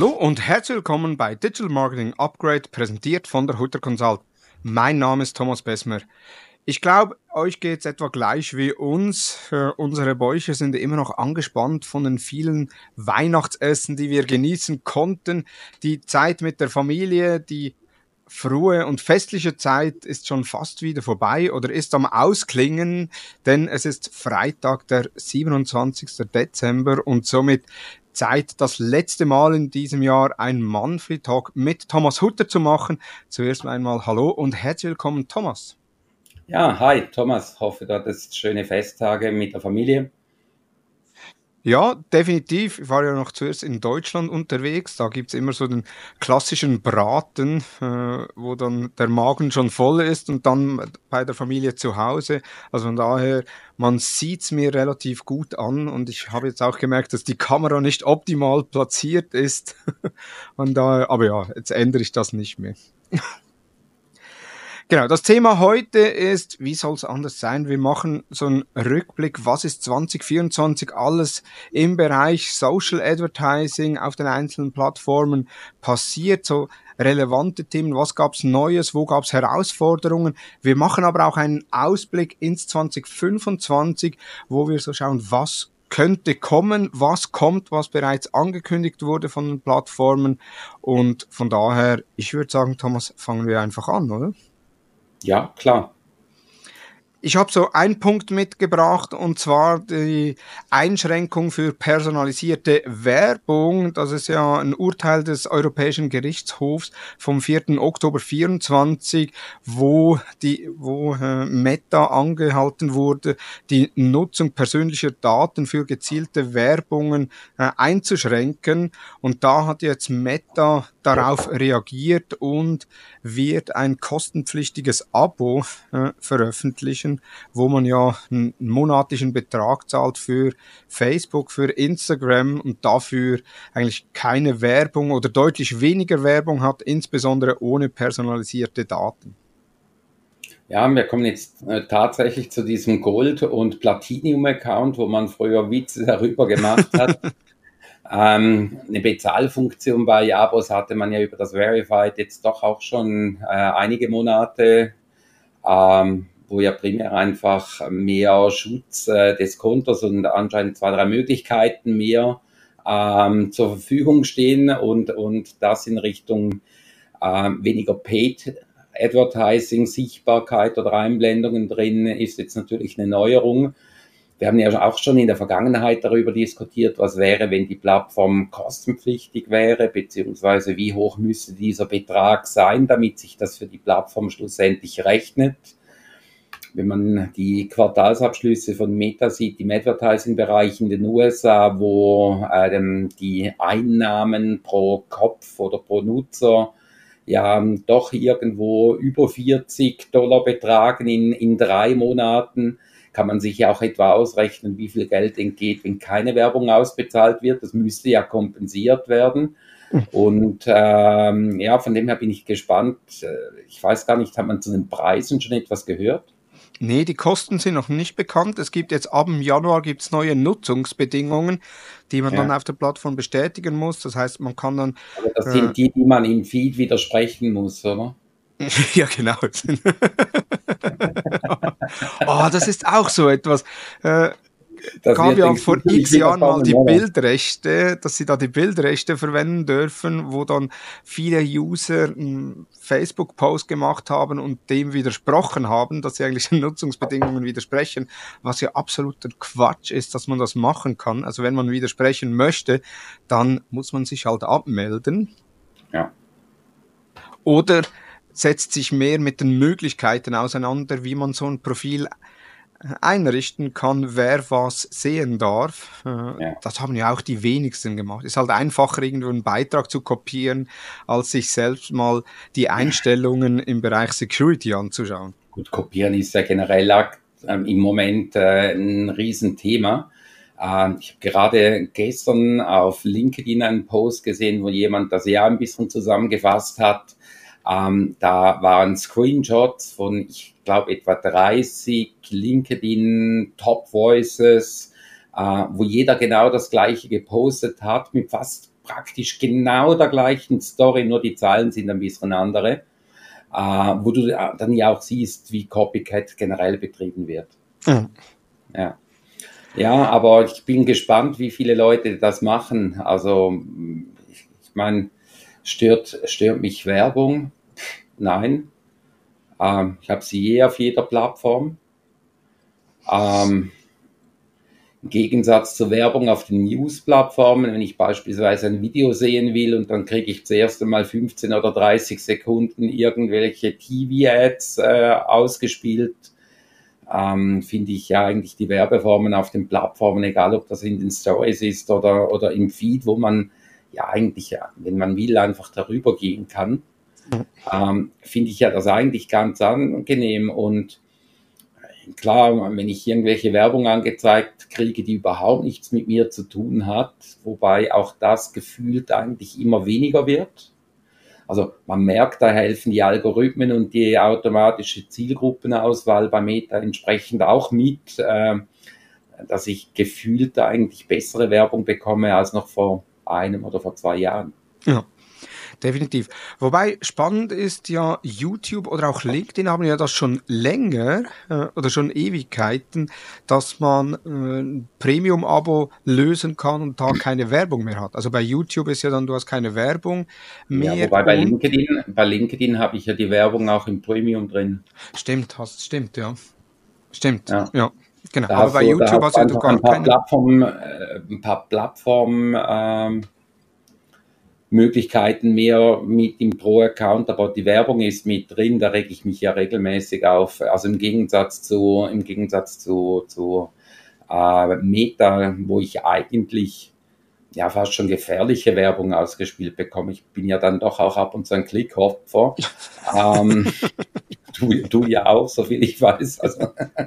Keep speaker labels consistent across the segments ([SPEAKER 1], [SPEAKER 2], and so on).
[SPEAKER 1] Hallo und herzlich willkommen bei Digital Marketing Upgrade, präsentiert von der Hutter Consult. Mein Name ist Thomas Besmer. Ich glaube, euch geht es etwa gleich wie uns. Unsere Bäuche sind immer noch angespannt von den vielen Weihnachtsessen, die wir genießen konnten. Die Zeit mit der Familie, die frohe und festliche Zeit ist schon fast wieder vorbei oder ist am Ausklingen, denn es ist Freitag, der 27. Dezember und somit Zeit, das letzte Mal in diesem Jahr ein Monthly Talk mit Thomas Hutter zu machen. Zuerst einmal hallo und herzlich willkommen, Thomas.
[SPEAKER 2] Ja, hi Thomas, hoffe, du hattest schöne Festtage mit der Familie.
[SPEAKER 1] Ja, definitiv. Ich war ja noch zuerst in Deutschland unterwegs. Da gibt's immer so den klassischen Braten, wo dann der Magen schon voll ist und dann bei der Familie zu Hause. Also von daher, man sieht's mir relativ gut an und ich habe jetzt auch gemerkt, dass die Kamera nicht optimal platziert ist. Und daher, aber ja, jetzt ändere ich das nicht mehr. Genau, das Thema heute ist, wie soll es anders sein? Wir machen so einen Rückblick, was ist 2024 alles im Bereich Social Advertising auf den einzelnen Plattformen passiert, so relevante Themen, was gab's Neues, wo gab's Herausforderungen. Wir machen aber auch einen Ausblick ins 2025, wo wir so schauen, was könnte kommen, was kommt, was bereits angekündigt wurde von den Plattformen. Und von daher, ich würde sagen, Thomas, fangen wir einfach an, oder?
[SPEAKER 2] Ja, klar.
[SPEAKER 1] Ich habe so einen Punkt mitgebracht, und zwar die Einschränkung für personalisierte Werbung. Das ist ja ein Urteil des Europäischen Gerichtshofs vom 4. Oktober 24, wo Meta angehalten wurde, die Nutzung persönlicher Daten für gezielte Werbungen einzuschränken. Und da hat jetzt Meta darauf reagiert und wird ein kostenpflichtiges Abo veröffentlichen, wo man ja einen monatlichen Betrag zahlt für Facebook, für Instagram und dafür eigentlich keine Werbung oder deutlich weniger Werbung hat, insbesondere ohne personalisierte Daten.
[SPEAKER 2] Ja, wir kommen jetzt tatsächlich zu diesem Gold- und Platinum-Account, wo man früher Witze darüber gemacht hat. Eine Bezahlfunktion bei Abos hatte man ja über das Verified jetzt doch auch schon einige Monate, wo ja primär einfach mehr Schutz des Kontos und anscheinend 2, 3 Möglichkeiten mehr zur Verfügung stehen und das in Richtung weniger Paid Advertising, Sichtbarkeit oder Einblendungen drin ist jetzt natürlich eine Neuerung. Wir haben ja auch schon in der Vergangenheit darüber diskutiert, was wäre, wenn die Plattform kostenpflichtig wäre, beziehungsweise wie hoch müsste dieser Betrag sein, damit sich das für die Plattform schlussendlich rechnet. Wenn man die Quartalsabschlüsse von Meta sieht im Advertising-Bereich in den USA, wo die Einnahmen pro Kopf oder pro Nutzer ja doch irgendwo über $40 betragen in 3 Monaten, kann man sich ja auch etwa ausrechnen, wie viel Geld entgeht, wenn keine Werbung ausbezahlt wird. Das müsste ja kompensiert werden. Und ja, von dem her bin ich gespannt. Ich weiß gar nicht, hat man zu den Preisen schon etwas gehört?
[SPEAKER 1] Nee, die Kosten sind noch nicht bekannt. Es gibt jetzt ab dem Januar gibt's neue Nutzungsbedingungen, die man dann auf der Plattform bestätigen muss. Das heißt, man kann dann...
[SPEAKER 2] Aber das sind die man im Feed widersprechen muss, oder?
[SPEAKER 1] Ja, genau. Oh, das ist auch so etwas.
[SPEAKER 2] Das
[SPEAKER 1] Gab
[SPEAKER 2] wird
[SPEAKER 1] ja
[SPEAKER 2] den
[SPEAKER 1] vor
[SPEAKER 2] Kunden
[SPEAKER 1] x
[SPEAKER 2] nicht wieder
[SPEAKER 1] Jahren mal
[SPEAKER 2] kommen,
[SPEAKER 1] die
[SPEAKER 2] oder?
[SPEAKER 1] Bildrechte, dass sie da die Bildrechte verwenden dürfen, wo dann viele User einen Facebook-Post gemacht haben und dem widersprochen haben, dass sie eigentlich den Nutzungsbedingungen widersprechen, was ja absoluter Quatsch ist, dass man das machen kann. Also wenn man widersprechen möchte, dann muss man sich halt abmelden.
[SPEAKER 2] Ja.
[SPEAKER 1] Oder setzt sich mehr mit den Möglichkeiten auseinander, wie man so ein Profil einrichten kann, wer was sehen darf.
[SPEAKER 2] Ja.
[SPEAKER 1] Das haben ja auch die wenigsten gemacht. Ist halt einfacher, irgendwo einen Beitrag zu kopieren, als sich selbst mal die Einstellungen im Bereich Security anzuschauen.
[SPEAKER 2] Gut, kopieren ist ja generell im Moment ein Riesenthema. Ich habe gerade gestern auf LinkedIn einen Post gesehen, wo jemand das ja ein bisschen zusammengefasst hat. Da waren Screenshots von, ich glaube, etwa 30 LinkedIn Top Voices, wo jeder genau das Gleiche gepostet hat, mit fast praktisch genau der gleichen Story, nur die Zahlen sind ein bisschen andere, wo du dann ja auch siehst, wie Copycat generell betrieben wird.
[SPEAKER 1] Mhm.
[SPEAKER 2] Ja. Ja, aber ich bin gespannt, wie viele Leute das machen. Also, ich meine, stört mich Werbung? Nein. Ich habe sie auf jeder Plattform. Im Gegensatz zur Werbung auf den News-Plattformen, wenn ich beispielsweise ein Video sehen will und dann kriege ich zuerst einmal 15 oder 30 Sekunden irgendwelche TV-Ads ausgespielt, finde ich ja eigentlich die Werbeformen auf den Plattformen, egal ob das in den Stories ist oder im Feed, wo man ja eigentlich, wenn man will, einfach darüber gehen kann, finde ich ja das eigentlich ganz angenehm. Und klar, wenn ich irgendwelche Werbung angezeigt kriege, die überhaupt nichts mit mir zu tun hat, wobei auch das gefühlt eigentlich immer weniger wird. Also man merkt, da helfen die Algorithmen und die automatische Zielgruppenauswahl bei Meta entsprechend auch mit, dass ich gefühlt eigentlich bessere Werbung bekomme als noch vor 1 oder vor 2 Jahren.
[SPEAKER 1] Ja. Definitiv. Wobei spannend ist ja, YouTube oder auch LinkedIn haben ja das schon länger oder schon Ewigkeiten, dass man ein Premium-Abo lösen kann und da keine Werbung mehr hat. Also bei YouTube ist ja dann, du hast keine Werbung mehr.
[SPEAKER 2] Ja, wobei bei LinkedIn habe ich ja die Werbung auch im Premium drin.
[SPEAKER 1] Stimmt, ja. Stimmt,
[SPEAKER 2] Ja.
[SPEAKER 1] ja. Genau.
[SPEAKER 2] Da
[SPEAKER 1] Aber bei YouTube hast du gar keine.
[SPEAKER 2] Ein paar Plattformen Möglichkeiten mehr mit im Pro-Account, aber die Werbung ist mit drin, da reg ich mich ja regelmäßig auf. Also im Gegensatz zu Meta, wo ich eigentlich ja fast schon gefährliche Werbung ausgespielt bekomme. Ich bin ja dann doch auch ab und zu ein Klickopfer. Du ja auch, so viel ich weiß. Also,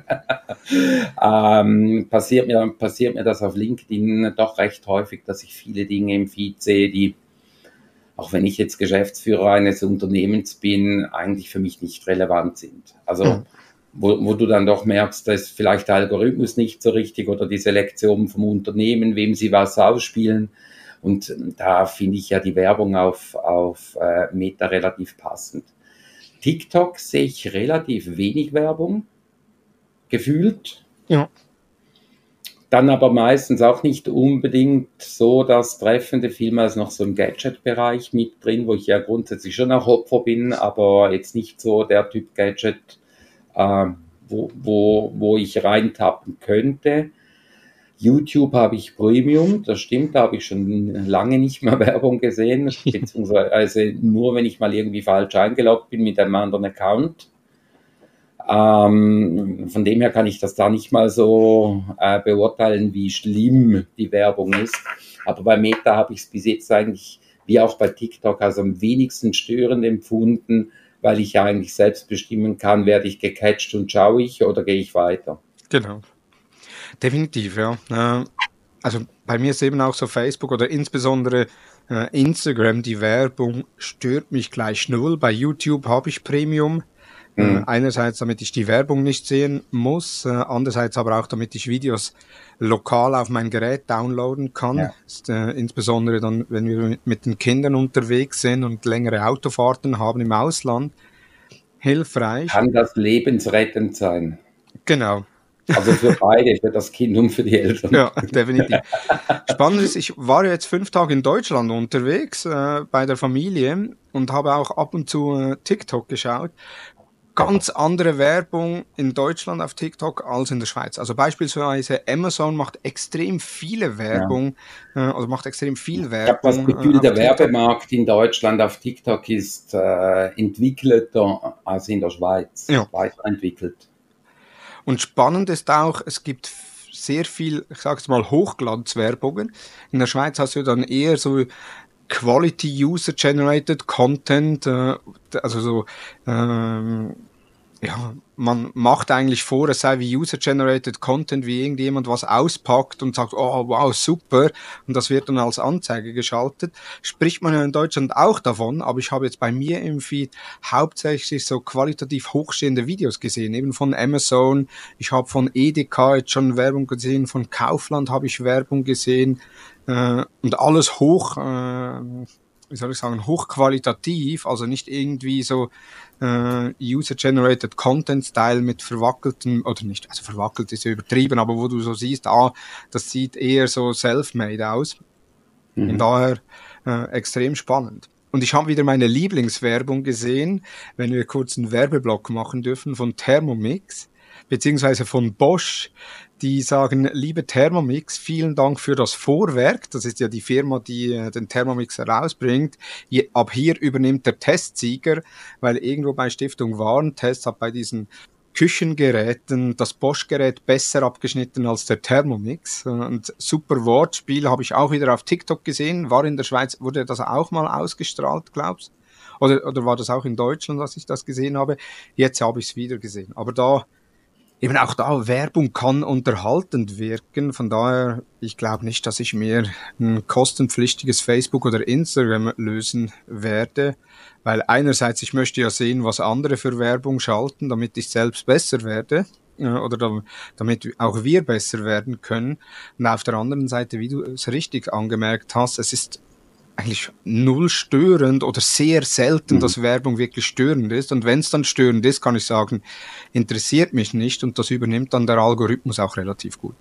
[SPEAKER 2] passiert mir das auf LinkedIn doch recht häufig, dass ich viele Dinge im Feed sehe, die, auch wenn ich jetzt Geschäftsführer eines Unternehmens bin, eigentlich für mich nicht relevant sind. Also wo du dann doch merkst, dass vielleicht der Algorithmus nicht so richtig oder die Selektion vom Unternehmen, wem sie was ausspielen. Und da finde ich ja die Werbung auf Meta relativ passend. TikTok sehe ich relativ wenig Werbung, gefühlt.
[SPEAKER 1] Ja.
[SPEAKER 2] Dann aber meistens auch nicht unbedingt so das Treffende, vielmals noch so im Gadget-Bereich mit drin, wo ich ja grundsätzlich schon auch Opfer bin, aber jetzt nicht so der Typ Gadget, wo ich reintappen könnte. YouTube habe ich Premium, das stimmt, da habe ich schon lange nicht mehr Werbung gesehen, beziehungsweise nur, wenn ich mal irgendwie falsch eingeloggt bin mit einem anderen Account. Von dem her kann ich das da nicht mal so beurteilen, wie schlimm die Werbung ist. Aber bei Meta habe ich es bis jetzt eigentlich, wie auch bei TikTok, also am wenigsten störend empfunden, weil ich ja eigentlich selbst bestimmen kann, werde ich gecatcht und schaue ich oder gehe ich weiter.
[SPEAKER 1] Genau. Definitiv, ja. Also bei mir ist eben auch so Facebook oder insbesondere Instagram, die Werbung stört mich gleich null. Bei YouTube habe ich Premium. Einerseits, damit ich die Werbung nicht sehen muss, andererseits aber auch, damit ich Videos lokal auf mein Gerät downloaden kann. Ja. Ist, insbesondere dann, wenn wir mit den Kindern unterwegs sind und längere Autofahrten haben im Ausland, hilfreich.
[SPEAKER 2] Kann das lebensrettend sein.
[SPEAKER 1] Genau.
[SPEAKER 2] Also für beide, für das Kind und für die Eltern.
[SPEAKER 1] Ja, definitiv. Spannend ist, ich war jetzt 5 Tage in Deutschland unterwegs bei der Familie und habe auch ab und zu TikTok geschaut. Ganz andere Werbung in Deutschland auf TikTok als in der Schweiz. Also beispielsweise Amazon macht extrem viele Werbung, also macht extrem viel Werbung.
[SPEAKER 2] Ich habe das Gefühl, der Werbemarkt in Deutschland auf TikTok ist entwickelter als in der Schweiz, weiterentwickelt.
[SPEAKER 1] Und spannend ist auch, es gibt sehr viel, ich sage es mal, Hochglanzwerbungen. In der Schweiz hast du dann eher so Quality User-Generated Content, also so, ja, man macht eigentlich vor, es sei wie User-Generated Content, wie irgendjemand was auspackt und sagt, oh, wow, super, und das wird dann als Anzeige geschaltet. Spricht man ja in Deutschland auch davon, aber ich habe jetzt bei mir im Feed hauptsächlich so qualitativ hochstehende Videos gesehen, eben von Amazon, ich habe von Edeka jetzt schon Werbung gesehen, von Kaufland habe ich Werbung gesehen, und alles wie soll ich sagen, hochqualitativ, also nicht irgendwie so User-Generated Content-Style mit verwackelten, oder nicht, also verwackelt ist ja übertrieben, aber wo du so siehst, das sieht eher so self-made aus. Von daher extrem spannend. Und ich habe wieder meine Lieblingswerbung gesehen, wenn wir kurz einen Werbeblock machen dürfen, von Thermomix, beziehungsweise von Bosch. Die sagen, liebe Thermomix, vielen Dank für das Vorwerk. Das ist ja die Firma, die den Thermomix herausbringt. Ab hier übernimmt der Testsieger, weil irgendwo bei Stiftung Warentest hat bei diesen Küchengeräten das Bosch-Gerät besser abgeschnitten als der Thermomix. Und super Wortspiel habe ich auch wieder auf TikTok gesehen. War in der Schweiz, wurde das auch mal ausgestrahlt, glaubst du? Oder war das auch in Deutschland, dass ich das gesehen habe? Jetzt habe ich es wieder gesehen. Aber eben auch da, Werbung kann unterhaltend wirken. Von daher, ich glaube nicht, dass ich mir ein kostenpflichtiges Facebook oder Instagram lösen werde. Weil einerseits, ich möchte ja sehen, was andere für Werbung schalten, damit ich selbst besser werde. Oder damit auch wir besser werden können. Und auf der anderen Seite, wie du es richtig angemerkt hast, es ist eigentlich null störend oder sehr selten, dass Werbung wirklich störend ist. Und wenn es dann störend ist, kann ich sagen, interessiert mich nicht, und das übernimmt dann der Algorithmus auch relativ gut.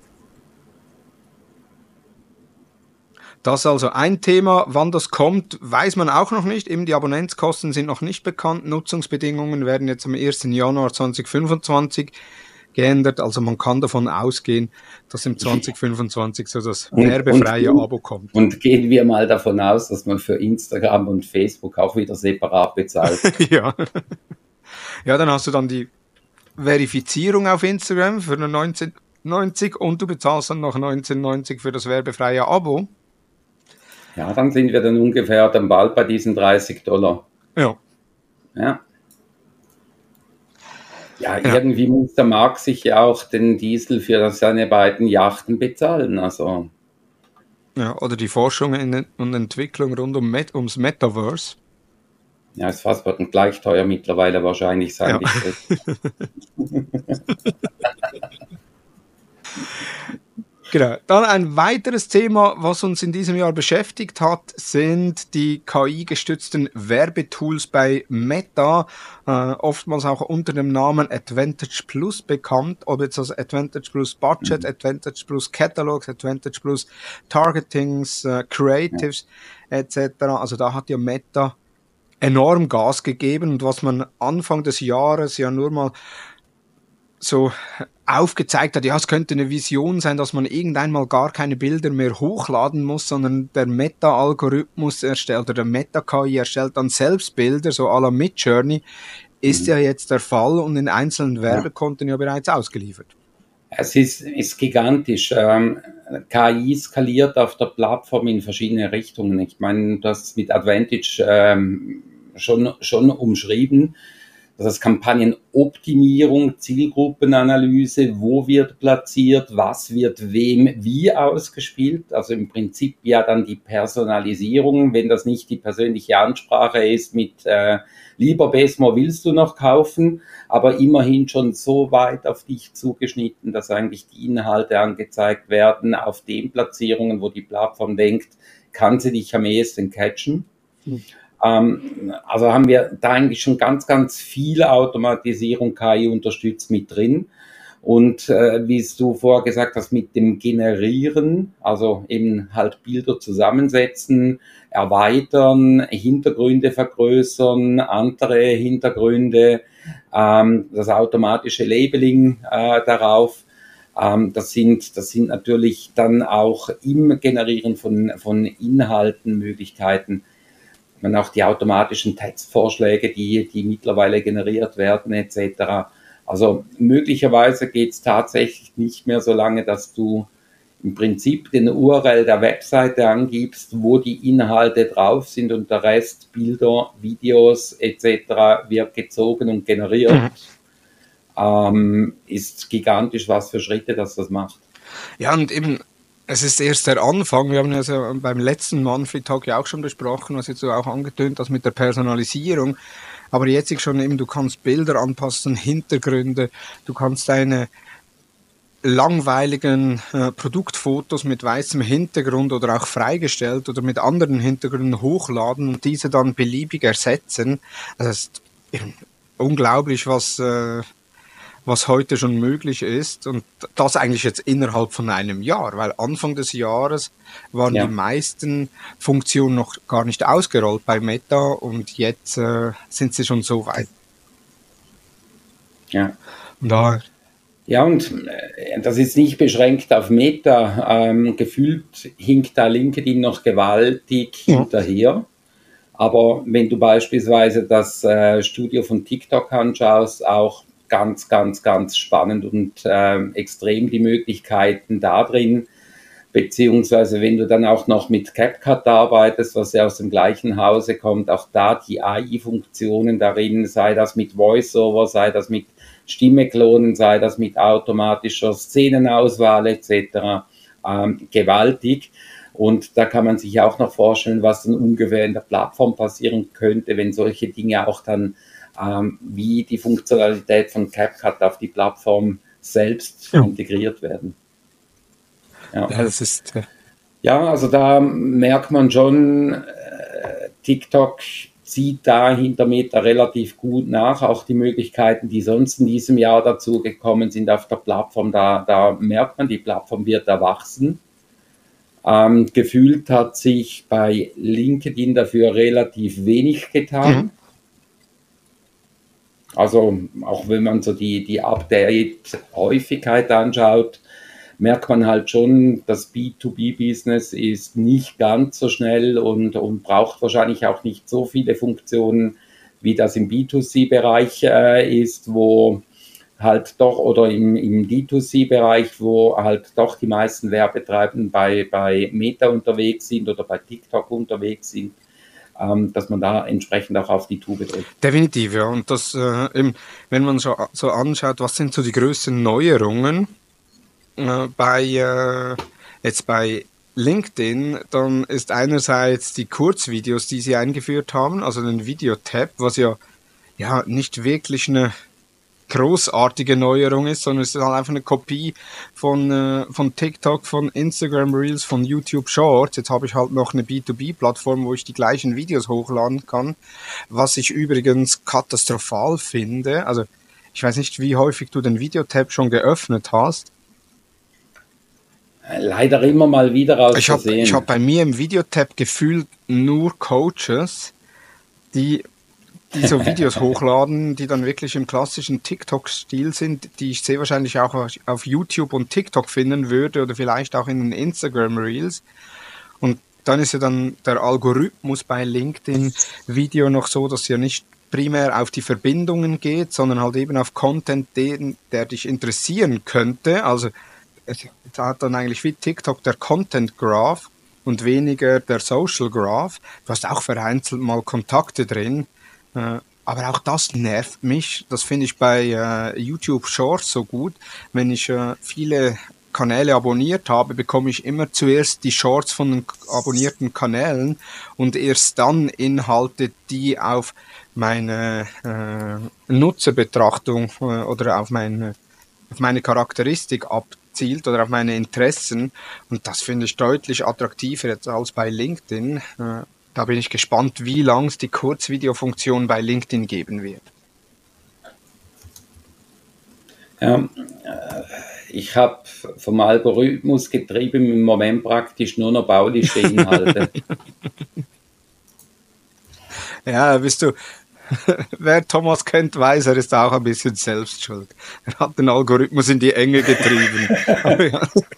[SPEAKER 1] Das ist also ein Thema. Wann das kommt, weiß man auch noch nicht. Eben die Abonnentskosten sind noch nicht bekannt. Nutzungsbedingungen werden jetzt am 1. Januar 2025 geändert. Also man kann davon ausgehen, dass im 2025 so das werbefreie Abo kommt.
[SPEAKER 2] Und gehen wir mal davon aus, dass man für Instagram und Facebook auch wieder separat bezahlt.
[SPEAKER 1] Ja. Ja, dann hast du dann die Verifizierung auf Instagram für 19,90 und du bezahlst dann noch 19,90 für das werbefreie Abo.
[SPEAKER 2] Ja, dann sind wir dann ungefähr dann bald bei diesen $30.
[SPEAKER 1] Ja.
[SPEAKER 2] Ja. Ja, irgendwie muss der Markt sich ja auch den Diesel für seine beiden Yachten bezahlen. Also.
[SPEAKER 1] Ja, oder die Forschung und Entwicklung rund ums Metaverse.
[SPEAKER 2] Ja, ist fast gleich teuer mittlerweile wahrscheinlich sein. Ja.
[SPEAKER 1] Genau. Dann ein weiteres Thema, was uns in diesem Jahr beschäftigt hat, sind die KI-gestützten Werbetools bei Meta, oftmals auch unter dem Namen Advantage Plus bekannt, ob jetzt das Advantage Plus Budget, Advantage Plus Catalogs, Advantage Plus Targetings, Creatives etc. Also da hat ja Meta enorm Gas gegeben, und was man Anfang des Jahres ja nur mal so aufgezeigt hat, ja, es könnte eine Vision sein, dass man irgendwann mal gar keine Bilder mehr hochladen muss, sondern der Meta-Algorithmus erstellt, oder der Meta-KI erstellt dann selbst Bilder, so à la Midjourney, ist ja jetzt der Fall und in einzelnen Werbekonten ja bereits ausgeliefert.
[SPEAKER 2] Es ist gigantisch. KI skaliert auf der Plattform in verschiedene Richtungen. Ich meine, das ist mit Advantage schon umschrieben. Das heißt Kampagnenoptimierung, Zielgruppenanalyse, wo wird platziert, was wird wem wie ausgespielt. Also im Prinzip ja dann die Personalisierung, wenn das nicht die persönliche Ansprache ist mit lieber Besmo, willst du noch kaufen, aber immerhin schon so weit auf dich zugeschnitten, dass eigentlich die Inhalte angezeigt werden auf den Platzierungen, wo die Plattform denkt, kann sie dich am ehesten catchen. Also haben wir da eigentlich schon ganz, ganz viel Automatisierung KI unterstützt mit drin. Und wie du vorher gesagt hast, mit dem Generieren, also eben halt Bilder zusammensetzen, erweitern, Hintergründe vergrößern, andere Hintergründe, das automatische Labeling darauf. Das sind natürlich dann auch im Generieren von Inhalten Möglichkeiten. Man auch die automatischen Textvorschläge, die mittlerweile generiert werden, etc. Also möglicherweise geht es tatsächlich nicht mehr so lange, dass du im Prinzip den URL der Webseite angibst, wo die Inhalte drauf sind, und der Rest, Bilder, Videos etc. wird gezogen und generiert. Ist gigantisch, was für Schritte das macht.
[SPEAKER 1] Ja, und eben, es ist erst der Anfang. Wir haben ja so beim letzten Manfred Talk ja auch schon besprochen, was jetzt so auch angetönt hast mit der Personalisierung. Aber jetzt schon eben, du kannst Bilder anpassen, Hintergründe, du kannst deine langweiligen Produktfotos mit weißem Hintergrund oder auch freigestellt oder mit anderen Hintergründen hochladen und diese dann beliebig ersetzen. Das ist unglaublich, was heute schon möglich ist und das eigentlich jetzt innerhalb von einem Jahr, weil Anfang des Jahres waren die meisten Funktionen noch gar nicht ausgerollt bei Meta und jetzt sind sie schon so weit.
[SPEAKER 2] Ja.
[SPEAKER 1] Und da
[SPEAKER 2] Ja, und das ist nicht beschränkt auf Meta. Gefühlt hinkt da LinkedIn noch gewaltig hinterher. Aber wenn du beispielsweise das Studio von TikTok anschaust, auch ganz, ganz, ganz spannend und extrem die Möglichkeiten da drin. Beziehungsweise wenn du dann auch noch mit CapCut arbeitest, was ja aus dem gleichen Hause kommt, auch da die AI-Funktionen darin, sei das mit VoiceOver, sei das mit Stimme klonen, sei das mit automatischer Szenenauswahl etc. Gewaltig. Und da kann man sich auch noch vorstellen, was dann ungefähr in der Plattform passieren könnte, wenn solche Dinge auch dann wie die Funktionalität von CapCut auf die Plattform selbst integriert werden.
[SPEAKER 1] Ja, das ist
[SPEAKER 2] ja, also da merkt man schon, TikTok zieht da hinter Meta relativ gut nach. Auch die Möglichkeiten, die sonst in diesem Jahr dazu gekommen sind auf der Plattform, da merkt man, die Plattform wird erwachsen. Gefühlt hat sich bei LinkedIn dafür relativ wenig getan. Also auch wenn man so die Update-Häufigkeit anschaut, merkt man halt schon, das B2B-Business ist nicht ganz so schnell und braucht wahrscheinlich auch nicht so viele Funktionen, wie das im B2C-Bereich ist, wo halt doch, oder im D2C-Bereich, wo halt doch die meisten Werbetreibenden bei Meta unterwegs sind oder bei TikTok unterwegs sind, dass man da entsprechend auch auf die Tube drückt.
[SPEAKER 1] Definitiv, ja. Und das, wenn man so anschaut, was sind so die größten Neuerungen bei LinkedIn, dann ist einerseits die Kurzvideos, die sie eingeführt haben, also den Video-Tab, was ja nicht wirklich eine großartige Neuerung ist, sondern es ist halt einfach eine Kopie von TikTok, von Instagram Reels, von YouTube Shorts. Jetzt habe ich halt noch eine B2B-Plattform, wo ich die gleichen Videos hochladen kann, was ich übrigens katastrophal finde. Also ich weiß nicht, wie häufig du den Video-Tab schon geöffnet hast.
[SPEAKER 2] Leider immer mal wieder aus Versehen.
[SPEAKER 1] Ich hab bei mir im Videotab gefühlt nur Coaches, die so Videos hochladen, die dann wirklich im klassischen TikTok-Stil sind, die ich sehr wahrscheinlich auch auf YouTube und TikTok finden würde oder vielleicht auch in den Instagram Reels. Und dann ist ja dann der Algorithmus bei LinkedIn Video noch so, dass ja nicht primär auf die Verbindungen geht, sondern halt eben auf Content, der dich interessieren könnte. Also es hat dann eigentlich wie TikTok der Content Graph und weniger der Social Graph. Du hast auch vereinzelt mal Kontakte drin, aber auch das nervt mich. Das finde ich bei YouTube Shorts so gut. Wenn ich viele Kanäle abonniert habe, bekomme ich immer zuerst die Shorts von den abonnierten Kanälen und erst dann Inhalte, die auf meine Nutzerbetrachtung oder auf meine Charakteristik abzielt oder auf meine Interessen. Und das finde ich deutlich attraktiver jetzt als bei LinkedIn. Da bin ich gespannt, wie lange es die Kurzvideofunktion bei LinkedIn geben wird.
[SPEAKER 2] Ja, ich habe vom Algorithmus getrieben im Moment praktisch nur noch bauliche Inhalte.
[SPEAKER 1] Ja, bist du. Wer Thomas kennt, weiß, er ist auch ein bisschen selbst schuld. Er hat den Algorithmus in die Enge getrieben.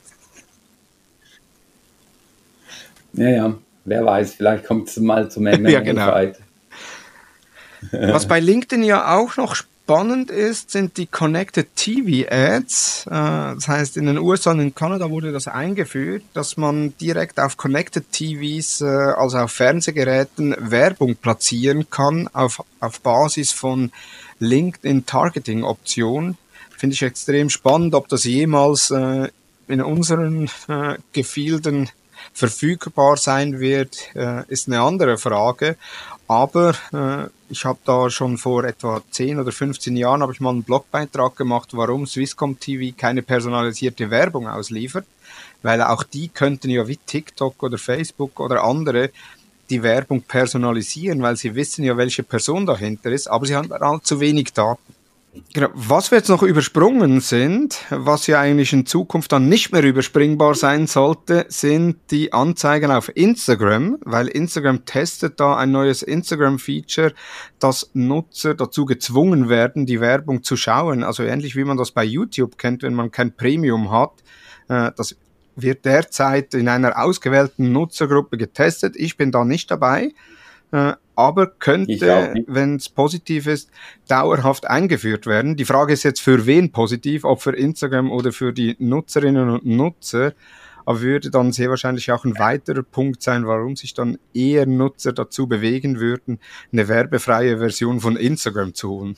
[SPEAKER 2] Ja, wer weiß, vielleicht kommt es mal zum MMA-Fight.
[SPEAKER 1] Genau. Was bei LinkedIn ja auch noch spannend ist, sind die Connected TV Ads. Das heißt, in den USA und in Kanada wurde das eingeführt, dass man direkt auf Connected TVs, also auf Fernsehgeräten, Werbung platzieren kann auf Basis von LinkedIn Targeting Option. Finde ich extrem spannend, ob das jemals in unseren Gefilden verfügbar sein wird, ist eine andere Frage. Aber ich habe da schon vor etwa 10 oder 15 Jahren habe ich mal einen Blogbeitrag gemacht, warum Swisscom TV keine personalisierte Werbung ausliefert, weil auch die könnten ja wie TikTok oder Facebook oder andere die Werbung personalisieren, weil sie wissen ja, welche Person dahinter ist, aber sie haben halt zu wenig Daten. Genau. Was wir jetzt noch übersprungen sind, was ja eigentlich in Zukunft dann nicht mehr überspringbar sein sollte, sind die Anzeigen auf Instagram, weil Instagram testet da ein neues Instagram-Feature, dass Nutzer dazu gezwungen werden, die Werbung zu schauen. Also ähnlich wie man das bei YouTube kennt, wenn man kein Premium hat. Das wird derzeit in einer ausgewählten Nutzergruppe getestet. Ich bin da nicht dabei. Aber könnte, wenn es positiv ist, dauerhaft eingeführt werden. Die Frage ist jetzt, für wen positiv, ob für Instagram oder für die Nutzerinnen und Nutzer, aber würde dann sehr wahrscheinlich auch ein weiterer Punkt sein, warum sich dann eher Nutzer dazu bewegen würden, eine werbefreie Version von Instagram zu holen.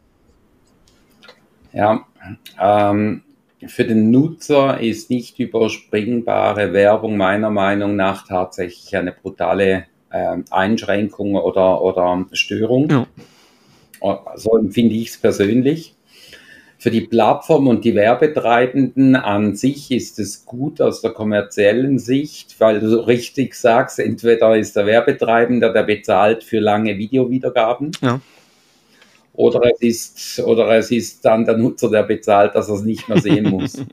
[SPEAKER 2] Ja, für den Nutzer ist nicht überspringbare Werbung meiner Meinung nach tatsächlich eine brutale Einschränkung oder Störung. Ja. So empfinde ich es persönlich. Für die Plattform und die Werbetreibenden an sich ist es gut aus der kommerziellen Sicht, weil du richtig sagst, entweder ist der Werbetreibende, der bezahlt für lange Videowiedergaben, ja. Oder es ist dann der Nutzer, der bezahlt, dass er es nicht mehr sehen muss.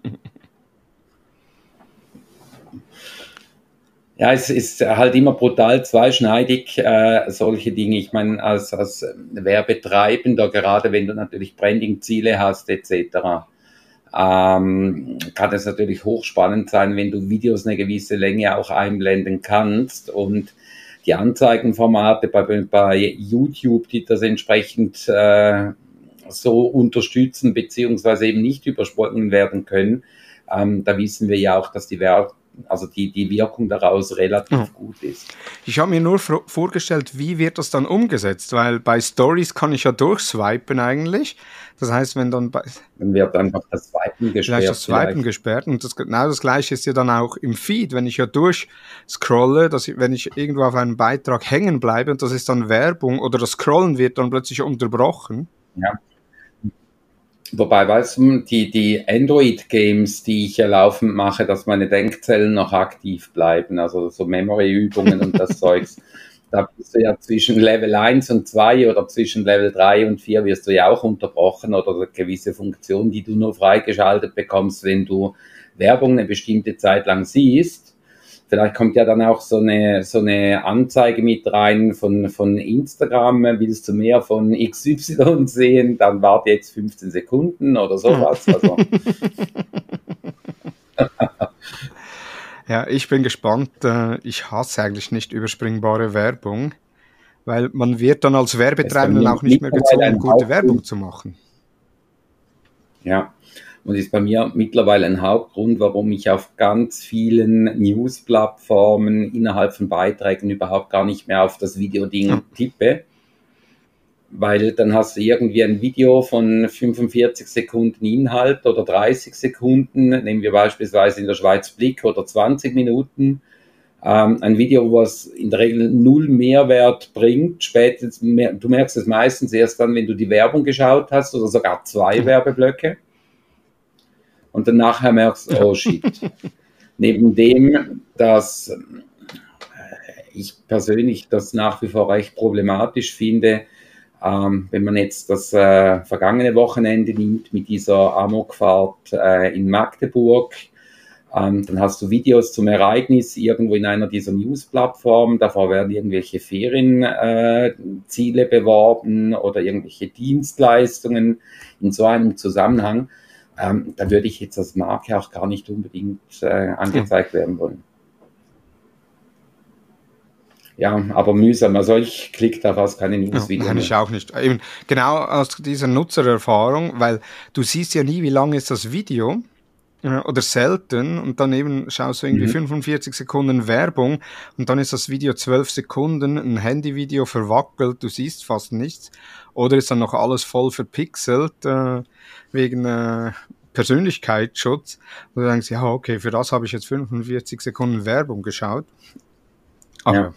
[SPEAKER 2] Ja, es ist halt immer brutal zweischneidig, solche Dinge. Ich meine, als Werbetreibender, gerade wenn du natürlich Branding-Ziele hast, etc., kann es natürlich hochspannend sein, wenn du Videos eine gewisse Länge auch einblenden kannst und die Anzeigenformate bei YouTube, die das entsprechend so unterstützen, beziehungsweise eben nicht übersprungen werden können, da wissen wir ja auch, dass die Wirkung daraus relativ gut ist.
[SPEAKER 1] Ich habe mir nur vorgestellt, wie wird das dann umgesetzt, weil bei Stories kann ich ja durchswipen eigentlich. Das heißt, wenn dann
[SPEAKER 2] wird einfach das Swipen gesperrt.
[SPEAKER 1] Vielleicht das Swipen gesperrt und genau das Gleiche ist ja dann auch im Feed, wenn ich ja durchscrolle, wenn ich irgendwo auf einem Beitrag hängen bleibe und das ist dann Werbung oder das Scrollen wird dann plötzlich unterbrochen.
[SPEAKER 2] Ja. Wobei, weißt du, die Android-Games, die ich ja laufend mache, dass meine Denkzellen noch aktiv bleiben, also so Memory-Übungen und das Zeugs, da bist du ja zwischen Level 1 und 2 oder zwischen Level 3 und 4 wirst du ja auch unterbrochen oder eine gewisse Funktion, die du nur freigeschaltet bekommst, wenn du Werbung eine bestimmte Zeit lang siehst. Vielleicht kommt ja dann auch so eine Anzeige mit rein von Instagram, willst du mehr von XY sehen, dann warte jetzt 15 Sekunden oder sowas. Also.
[SPEAKER 1] Ja, ich bin gespannt. Ich hasse eigentlich nicht überspringbare Werbung, weil man wird dann als Werbetreibender auch nicht mehr gezwungen, gute Werbung zu machen.
[SPEAKER 2] Ja. Und ist bei mir mittlerweile ein Hauptgrund, warum ich auf ganz vielen News-Plattformen innerhalb von Beiträgen überhaupt gar nicht mehr auf das Videoding tippe. Weil dann hast du irgendwie ein Video von 45 Sekunden Inhalt oder 30 Sekunden, nehmen wir beispielsweise in der Schweiz Blick, oder 20 Minuten. Ein Video, was in der Regel null Mehrwert bringt. Du merkst es meistens erst dann, wenn du die Werbung geschaut hast oder sogar 2 Werbeblöcke. Und dann nachher merkst du, oh shit. Neben dem, dass ich persönlich das nach wie vor recht problematisch finde, wenn man jetzt das vergangene Wochenende nimmt mit dieser Amokfahrt in Magdeburg, dann hast du Videos zum Ereignis irgendwo in einer dieser News-Plattformen, davor werden irgendwelche Ferienziele beworben oder irgendwelche Dienstleistungen in so einem Zusammenhang. Da würde ich jetzt als Marke auch gar nicht unbedingt angezeigt werden wollen. Ja, aber mühsam. Also ich klicke da fast keine News-Videos.
[SPEAKER 1] Nein, ich auch nicht. Eben, genau aus dieser Nutzererfahrung, weil du siehst ja nie, wie lang ist das Video oder selten und dann eben schaust du irgendwie 45 Sekunden Werbung und dann ist das Video 12 Sekunden, ein Handyvideo verwackelt, du siehst fast nichts oder ist dann noch alles voll verpixelt wegen Persönlichkeitsschutz. Und du denkst, ja, okay, für das habe ich jetzt 45 Sekunden Werbung geschaut. Aber
[SPEAKER 2] Ja.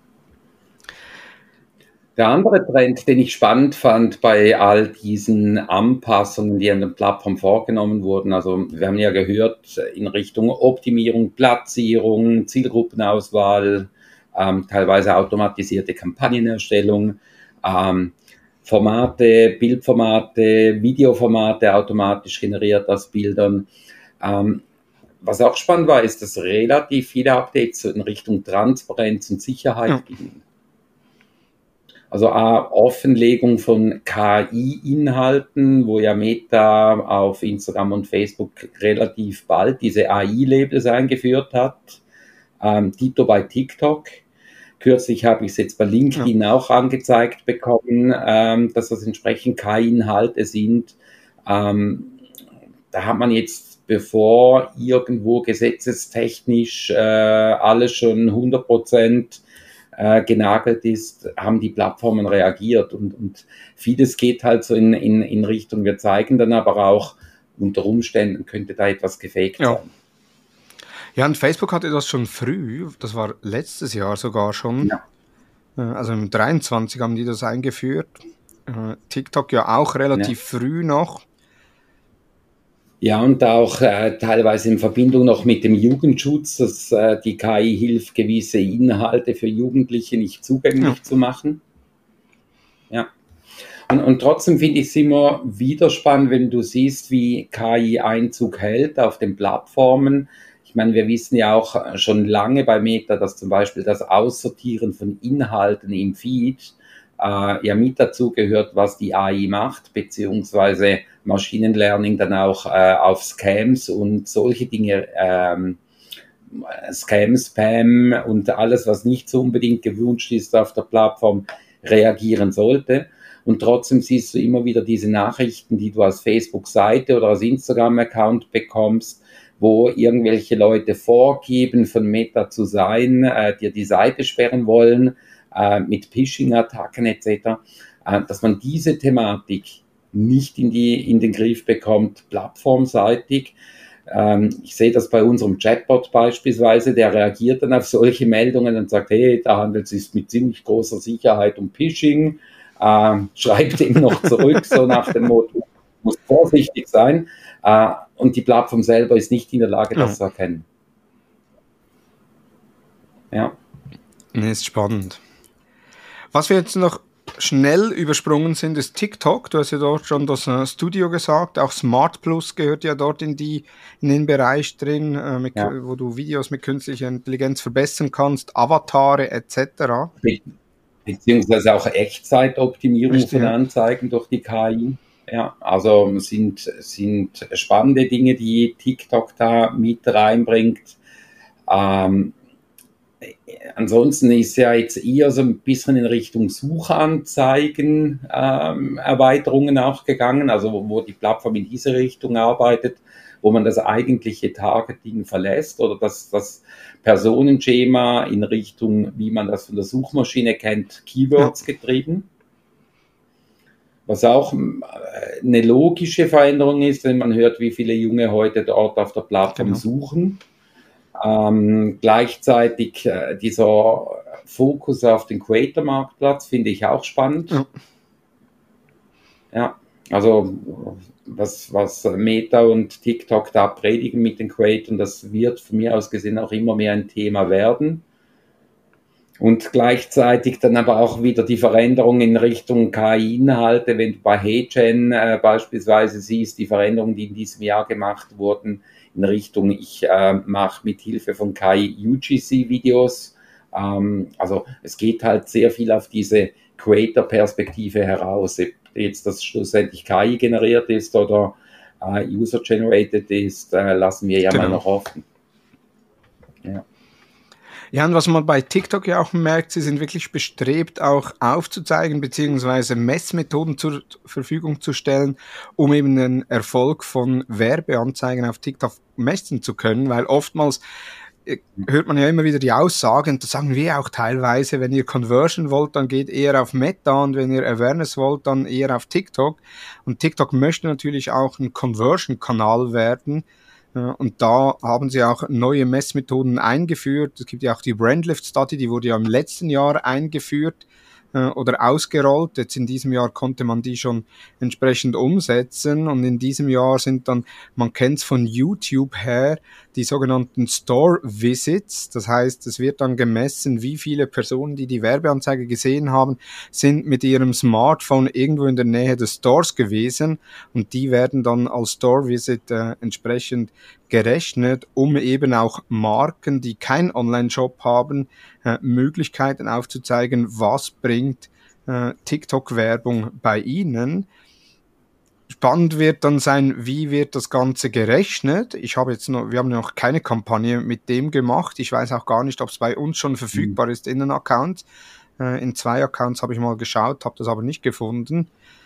[SPEAKER 2] Der andere Trend, den ich spannend fand bei all diesen Anpassungen, die an der Plattform vorgenommen wurden, also wir haben ja gehört, in Richtung Optimierung, Platzierung, Zielgruppenauswahl, teilweise automatisierte Kampagnenerstellung, Formate, Bildformate, Videoformate automatisch generiert aus Bildern. Was auch spannend war, ist, dass relativ viele Updates in Richtung Transparenz und Sicherheit gingen. Also Offenlegung von KI-Inhalten, wo ja Meta auf Instagram und Facebook relativ bald diese AI-Labels eingeführt hat. Dito bei TikTok. Kürzlich habe ich es jetzt bei LinkedIn auch angezeigt bekommen, dass das entsprechend KI-Inhalte sind. Da hat man jetzt, bevor irgendwo gesetzestechnisch alles schon 100% genagelt ist, haben die Plattformen reagiert und vieles geht halt so in Richtung, wir zeigen dann aber auch, unter Umständen könnte da etwas gefaked sein.
[SPEAKER 1] Ja, und Facebook hatte das schon früh, das war letztes Jahr sogar schon, also im 23 haben die das eingeführt, TikTok ja auch relativ früh noch.
[SPEAKER 2] Ja, und auch teilweise in Verbindung noch mit dem Jugendschutz, dass die KI hilft, gewisse Inhalte für Jugendliche nicht zugänglich zu machen. Ja. Und trotzdem finde ich es immer wieder spannend, wenn du siehst, wie KI Einzug hält auf den Plattformen. Ich meine, wir wissen ja auch schon lange bei Meta, dass zum Beispiel das Aussortieren von Inhalten im Feed ja mit dazu gehört, was die AI macht, beziehungsweise Machine Learning dann auch auf Scams und solche Dinge, Scam, Spam und alles, was nicht so unbedingt gewünscht ist auf der Plattform, reagieren sollte. Und trotzdem siehst du immer wieder diese Nachrichten, die du als Facebook-Seite oder als Instagram-Account bekommst, wo irgendwelche Leute vorgeben, von Meta zu sein, dir die Seite sperren wollen, mit Phishing-Attacken etc., dass man diese Thematik nicht in den Griff bekommt, plattformseitig. Ich sehe das bei unserem Chatbot beispielsweise, der reagiert dann auf solche Meldungen und sagt, hey, da handelt es sich mit ziemlich großer Sicherheit um Phishing, schreibt ihm noch zurück, so nach dem Motto, muss vorsichtig sein, und die Plattform selber ist nicht in der Lage, das zu erkennen. Ja.
[SPEAKER 1] Ist spannend. Was wir jetzt noch schnell übersprungen sind, ist TikTok. Du hast ja dort schon das Studio gesagt. Auch Smart Plus gehört ja dort in den Bereich drin, wo du Videos mit künstlicher Intelligenz verbessern kannst, Avatare etc.
[SPEAKER 2] Beziehungsweise auch Echtzeitoptimierung von Anzeigen durch die KI. Ja, also sind spannende Dinge, die TikTok da mit reinbringt. Ansonsten ist ja jetzt eher so ein bisschen in Richtung Suchanzeigen Erweiterungen auch gegangen, also wo die Plattform in diese Richtung arbeitet, wo man das eigentliche Targeting verlässt oder das Personenschema in Richtung, wie man das von der Suchmaschine kennt, Keywords getrieben. Was auch eine logische Veränderung ist, wenn man hört, wie viele Junge heute dort auf der Plattform suchen. Gleichzeitig dieser Fokus auf den Creator-Marktplatz finde ich auch spannend. Ja, also was Meta und TikTok da predigen mit den Creatoren, das wird von mir aus gesehen auch immer mehr ein Thema werden. Und gleichzeitig dann aber auch wieder die Veränderung in Richtung KI-Inhalte, wenn du bei HeyGen beispielsweise siehst, die Veränderungen, die in diesem Jahr gemacht wurden, in Richtung, ich mache mit Hilfe von KI UGC-Videos. Also es geht halt sehr viel auf diese Creator-Perspektive heraus. Ob jetzt das schlussendlich KI generiert ist oder User-generated ist, lassen wir ja mal noch offen. Ja.
[SPEAKER 1] Ja, und was man bei TikTok ja auch merkt, sie sind wirklich bestrebt, auch aufzuzeigen, beziehungsweise Messmethoden zur Verfügung zu stellen, um eben den Erfolg von Werbeanzeigen auf TikTok messen zu können, weil oftmals hört man ja immer wieder die Aussagen, das sagen wir auch teilweise, wenn ihr Conversion wollt, dann geht eher auf Meta und wenn ihr Awareness wollt, dann eher auf TikTok. Und TikTok möchte natürlich auch ein Conversion-Kanal werden. Und da haben sie auch neue Messmethoden eingeführt. Es gibt ja auch die Brandlift Study, die wurde ja im letzten Jahr eingeführt oder ausgerollt. Jetzt in diesem Jahr konnte man die schon entsprechend umsetzen und in diesem Jahr sind dann, man kennt es von YouTube her, die sogenannten Store Visits. Das heißt, es wird dann gemessen, wie viele Personen, die die Werbeanzeige gesehen haben, sind mit ihrem Smartphone irgendwo in der Nähe des Stores gewesen und die werden dann als Store Visit entsprechend gerechnet, um eben auch Marken, die keinen Online-Shop haben, Möglichkeiten aufzuzeigen, was bringt TikTok-Werbung bei ihnen. Spannend wird dann sein, wie wird das Ganze gerechnet. Wir haben noch keine Kampagne mit dem gemacht. Ich weiß auch gar nicht, ob es bei uns schon verfügbar ist in den Accounts. In 2 Accounts habe ich mal geschaut, habe das aber nicht gefunden.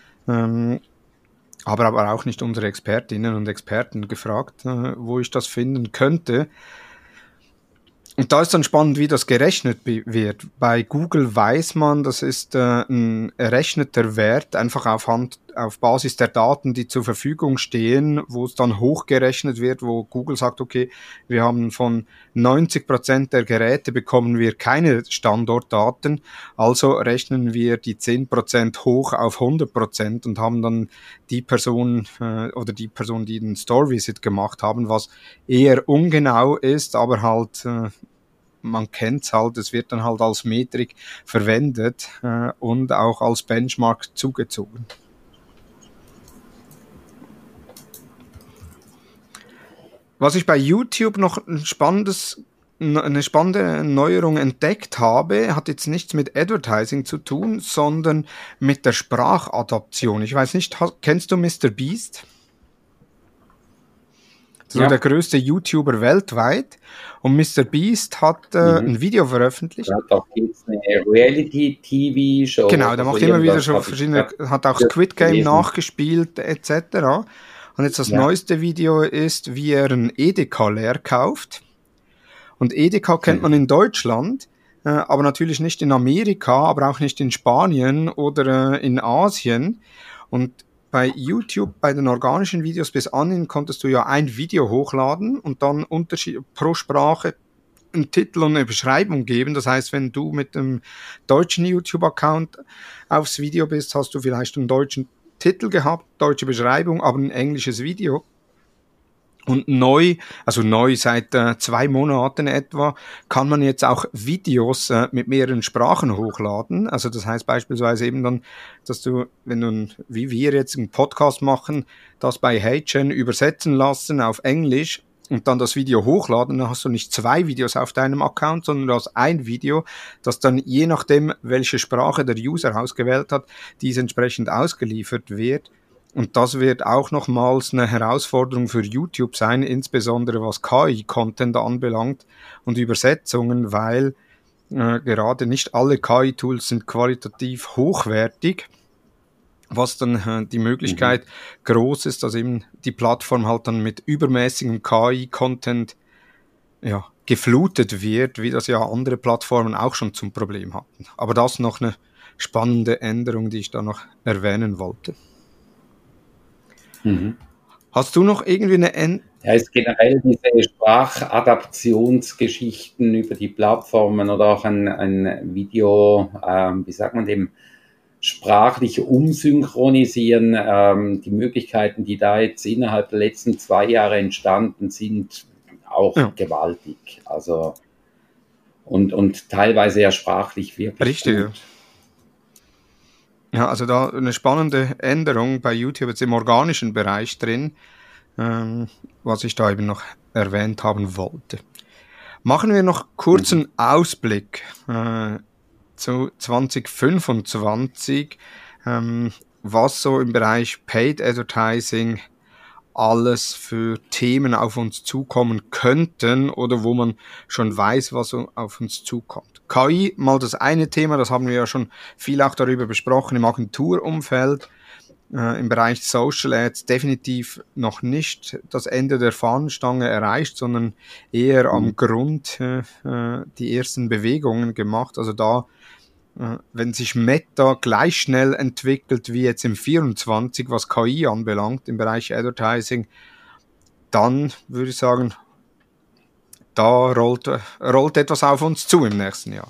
[SPEAKER 1] Aber auch nicht unsere Expertinnen und Experten gefragt, wo ich das finden könnte. Und da ist dann spannend, wie das gerechnet wird. Bei Google weiß man, das ist ein errechneter Wert, einfach auf Basis der Daten, die zur Verfügung stehen, wo es dann hochgerechnet wird, wo Google sagt, okay, wir haben von 90% der Geräte bekommen wir keine Standortdaten, also rechnen wir die 10% hoch auf 100% und haben dann die Person, die den Store Visit gemacht haben, was eher ungenau ist, aber halt man kennt's halt, es wird dann halt als Metrik verwendet und auch als Benchmark zugezogen. Was ich bei YouTube noch eine spannende Neuerung entdeckt habe, hat jetzt nichts mit Advertising zu tun, sondern mit der Sprachadaption. Ich weiß nicht, kennst du Mr. Beast? So ja. Der größte YouTuber weltweit. Und Mr. Beast hat ein Video veröffentlicht.
[SPEAKER 2] Er hat auch jetzt eine Reality-TV-Show.
[SPEAKER 1] Genau, der macht immer wieder schon verschiedene, hat auch Squid Game nachgespielt, etc. Und jetzt das neueste Video ist, wie er ein Edeka leer kauft. Und Edeka kennt man in Deutschland, aber natürlich nicht in Amerika, aber auch nicht in Spanien oder in Asien. Und bei YouTube, bei den organischen Videos bis anhin, konntest du ja ein Video hochladen und dann pro Sprache einen Titel und eine Beschreibung geben. Das heißt, wenn du mit einem deutschen YouTube-Account aufs Video bist, hast du vielleicht einen deutschen Titel gehabt, deutsche Beschreibung, aber ein englisches Video. Und neu seit 2 Monaten etwa, kann man jetzt auch Videos mit mehreren Sprachen hochladen. Also das heißt beispielsweise eben dann, dass du, wenn du, wie wir jetzt einen Podcast machen, das bei HeyGen übersetzen lassen auf Englisch und dann das Video hochladen, dann hast du nicht 2 Videos auf deinem Account, sondern du hast ein Video, das dann je nachdem, welche Sprache der User ausgewählt hat, dies entsprechend ausgeliefert wird. Und das wird auch nochmals eine Herausforderung für YouTube sein, insbesondere was KI-Content anbelangt und Übersetzungen, weil gerade nicht alle KI-Tools sind qualitativ hochwertig, was dann die Möglichkeit groß ist, dass eben die Plattform halt dann mit übermäßigem KI-Content geflutet wird, wie das ja andere Plattformen auch schon zum Problem hatten. Aber das noch eine spannende Änderung, die ich da noch erwähnen wollte. Hast du noch irgendwie eine
[SPEAKER 2] Ja, ist generell diese Sprachadaptionsgeschichten über die Plattformen oder auch ein Video, wie sagt man dem, sprachlich umsynchronisieren, die Möglichkeiten, die da jetzt innerhalb der letzten 2 Jahre entstanden sind, auch gewaltig. Also und teilweise ja sprachlich wirklich
[SPEAKER 1] richtig gut. Ja, also da eine spannende Änderung bei YouTube jetzt im organischen Bereich drin, was ich da eben noch erwähnt haben wollte. Machen wir noch kurz einen Ausblick zu 2025, was so im Bereich Paid Advertising alles für Themen auf uns zukommen könnten oder wo man schon weiß, was auf uns zukommt. KI, mal das eine Thema, das haben wir ja schon viel auch darüber besprochen im Agenturumfeld. im Bereich Social Ads definitiv noch nicht das Ende der Fahnenstange erreicht, sondern eher am Grund die ersten Bewegungen gemacht. Also da, wenn sich Meta gleich schnell entwickelt wie jetzt im 24, was KI anbelangt im Bereich Advertising, dann würde ich sagen, da rollt etwas auf uns zu im nächsten Jahr.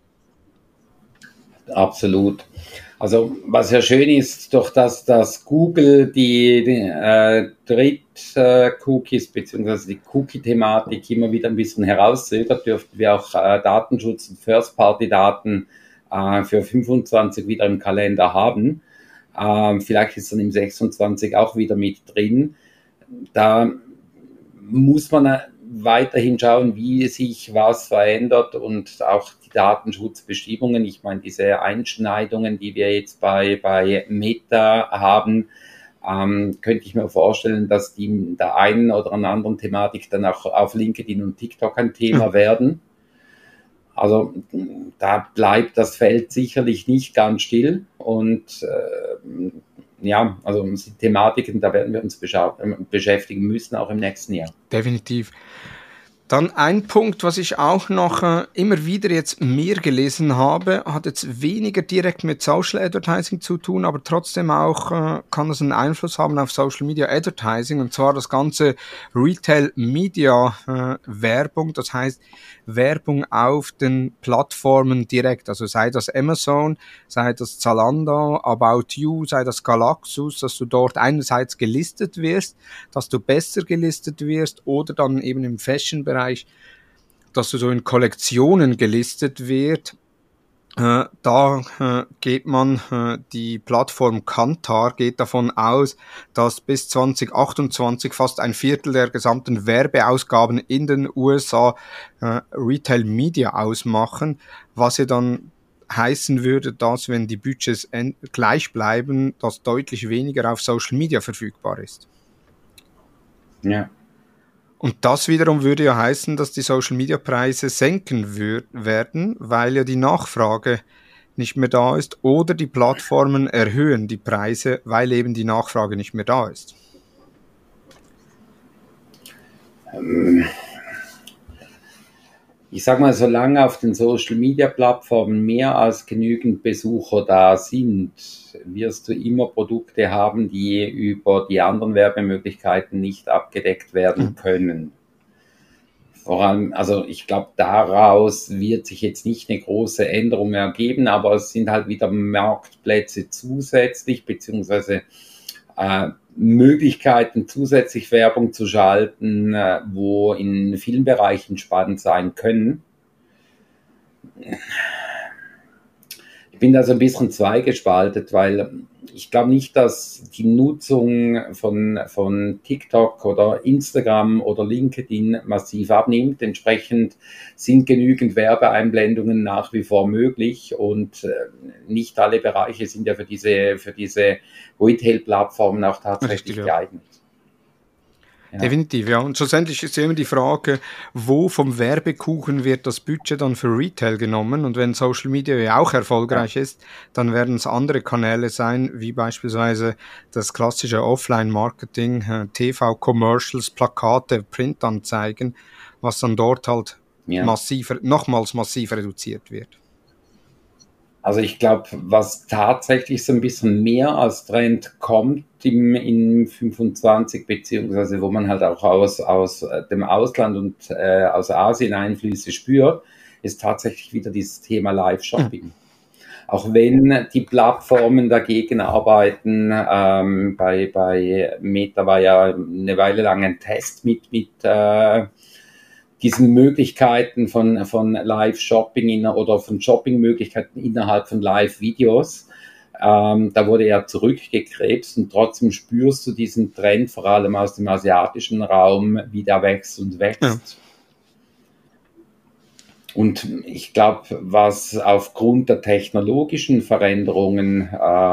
[SPEAKER 2] Absolut. Also was ja schön ist, durch das, dass Google die Dritt-Cookies bzw. die Cookie-Thematik immer wieder ein bisschen herauszögert, dürften wir auch Datenschutz und First-Party-Daten für 25 wieder im Kalender haben. Vielleicht ist dann im 26 auch wieder mit drin. Da muss man weiterhin schauen, wie sich was verändert und auch die Datenschutzbestimmungen. Ich meine, diese Einschneidungen, die wir jetzt bei Meta haben, könnte ich mir vorstellen, dass die in der einen oder anderen Thematik dann auch auf LinkedIn und TikTok ein Thema werden. Also da bleibt das Feld sicherlich nicht ganz still und ja, also die Thematiken, da werden wir uns beschäftigen müssen, auch im nächsten Jahr.
[SPEAKER 1] Definitiv. Dann ein Punkt, was ich auch noch immer wieder jetzt mehr gelesen habe, hat jetzt weniger direkt mit Social Advertising zu tun, aber trotzdem auch kann das einen Einfluss haben auf Social Media Advertising, und zwar das ganze Retail Media Werbung, das heißt Werbung auf den Plattformen direkt, also sei das Amazon, sei das Zalando, About You, sei das Galaxus, dass du dort einerseits gelistet wirst, dass du besser gelistet wirst, oder dann eben im Fashion-Bereich, dass du so in Kollektionen gelistet wird. Da geht man, die Plattform Kantar geht davon aus, dass bis 2028 fast ein Viertel der gesamten Werbeausgaben in den USA Retail Media ausmachen, was ja dann heißen würde, dass, wenn die Budgets gleich bleiben, dass deutlich weniger auf Social Media verfügbar ist.
[SPEAKER 2] Ja.
[SPEAKER 1] Und das wiederum würde ja heißen, dass die Social-Media-Preise senken werden, weil ja die Nachfrage nicht mehr da ist, oder die Plattformen erhöhen die Preise, weil eben die Nachfrage nicht mehr da ist.
[SPEAKER 2] Ich sag mal, solange auf den Social-Media-Plattformen mehr als genügend Besucher da sind, wirst du immer Produkte haben, die über die anderen Werbemöglichkeiten nicht abgedeckt werden können. Vor allem, also ich glaube, daraus wird sich jetzt nicht eine große Änderung ergeben, aber es sind halt wieder Marktplätze zusätzlich, beziehungsweise Möglichkeiten, zusätzlich Werbung zu schalten, wo in vielen Bereichen spannend sein können. Ich bin da so ein bisschen zweigespaltet, weil ich glaube nicht, dass die Nutzung von TikTok oder Instagram oder LinkedIn massiv abnimmt. Entsprechend sind genügend Werbeeinblendungen nach wie vor möglich, und nicht alle Bereiche sind ja für diese Retail-Plattformen auch tatsächlich geeignet.
[SPEAKER 1] Ja. Definitiv, ja. Und schlussendlich ist immer die Frage, wo vom Werbekuchen wird das Budget dann für Retail genommen? Und wenn Social Media ja auch erfolgreich ist, dann werden es andere Kanäle sein, wie beispielsweise das klassische Offline-Marketing, TV-Commercials, Plakate, Printanzeigen, was dann dort halt nochmals massiv reduziert wird.
[SPEAKER 2] Also ich glaube, was tatsächlich so ein bisschen mehr als Trend kommt im 25, beziehungsweise wo man halt auch aus dem Ausland und aus Asien Einflüsse spürt, ist tatsächlich wieder dieses Thema Live-Shopping. Auch wenn die Plattformen dagegen arbeiten, bei Meta war ja eine Weile lang ein Test mit diesen Möglichkeiten von Live-Shopping oder von Shopping-Möglichkeiten innerhalb von Live-Videos. Da wurde ja zurückgekrebst, und trotzdem spürst du diesen Trend, vor allem aus dem asiatischen Raum, wie der wächst und wächst. Ja. Und ich glaube, was aufgrund der technologischen Veränderungen,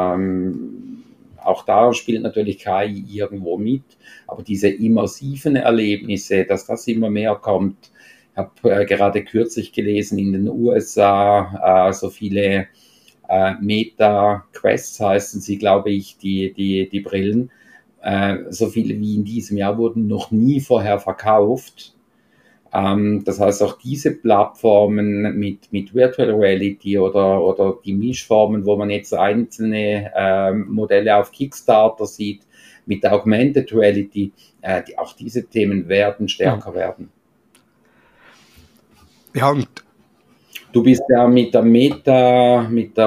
[SPEAKER 2] auch da spielt natürlich KI irgendwo mit, aber diese immersiven Erlebnisse, dass das immer mehr kommt. Ich habe gerade kürzlich gelesen, in den USA so viele Meta Quest heißen sie, glaube ich, die Brillen. So viele wie in diesem Jahr wurden noch nie vorher verkauft. Das heißt, auch diese Plattformen mit Virtual Reality oder die Mischformen, wo man jetzt einzelne Modelle auf Kickstarter sieht, mit Augmented Reality, auch diese Themen werden stärker werden.
[SPEAKER 1] Ja, und
[SPEAKER 2] du bist ja mit der Meta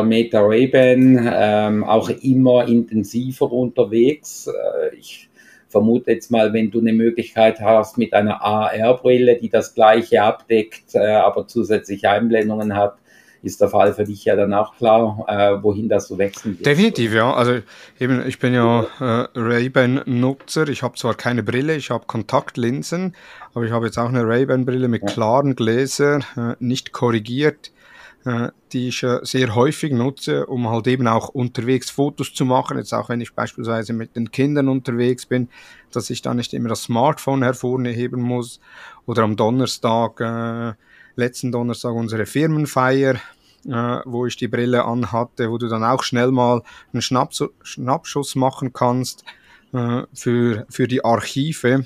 [SPEAKER 2] Ray-Ban auch immer intensiver unterwegs. Ich vermute jetzt mal, wenn du eine Möglichkeit hast mit einer AR-Brille, die das Gleiche abdeckt, aber zusätzliche Einblendungen hat, ist der Fall für dich ja dann auch klar, wohin das so wechseln wird.
[SPEAKER 1] Definitiv, ja. Also eben, ich bin ja Ray-Ban-Nutzer. Ich habe zwar keine Brille, ich habe Kontaktlinsen, aber ich habe jetzt auch eine Ray-Ban-Brille mit klaren Gläsern, nicht korrigiert, die ich sehr häufig nutze, um halt eben auch unterwegs Fotos zu machen. Jetzt auch wenn ich beispielsweise mit den Kindern unterwegs bin, dass ich da nicht immer das Smartphone hervorheben muss. Oder am Donnerstag, letzten Donnerstag unsere Firmenfeier, wo ich die Brille anhatte, wo du dann auch schnell mal einen Schnappschuss machen kannst für die Archive.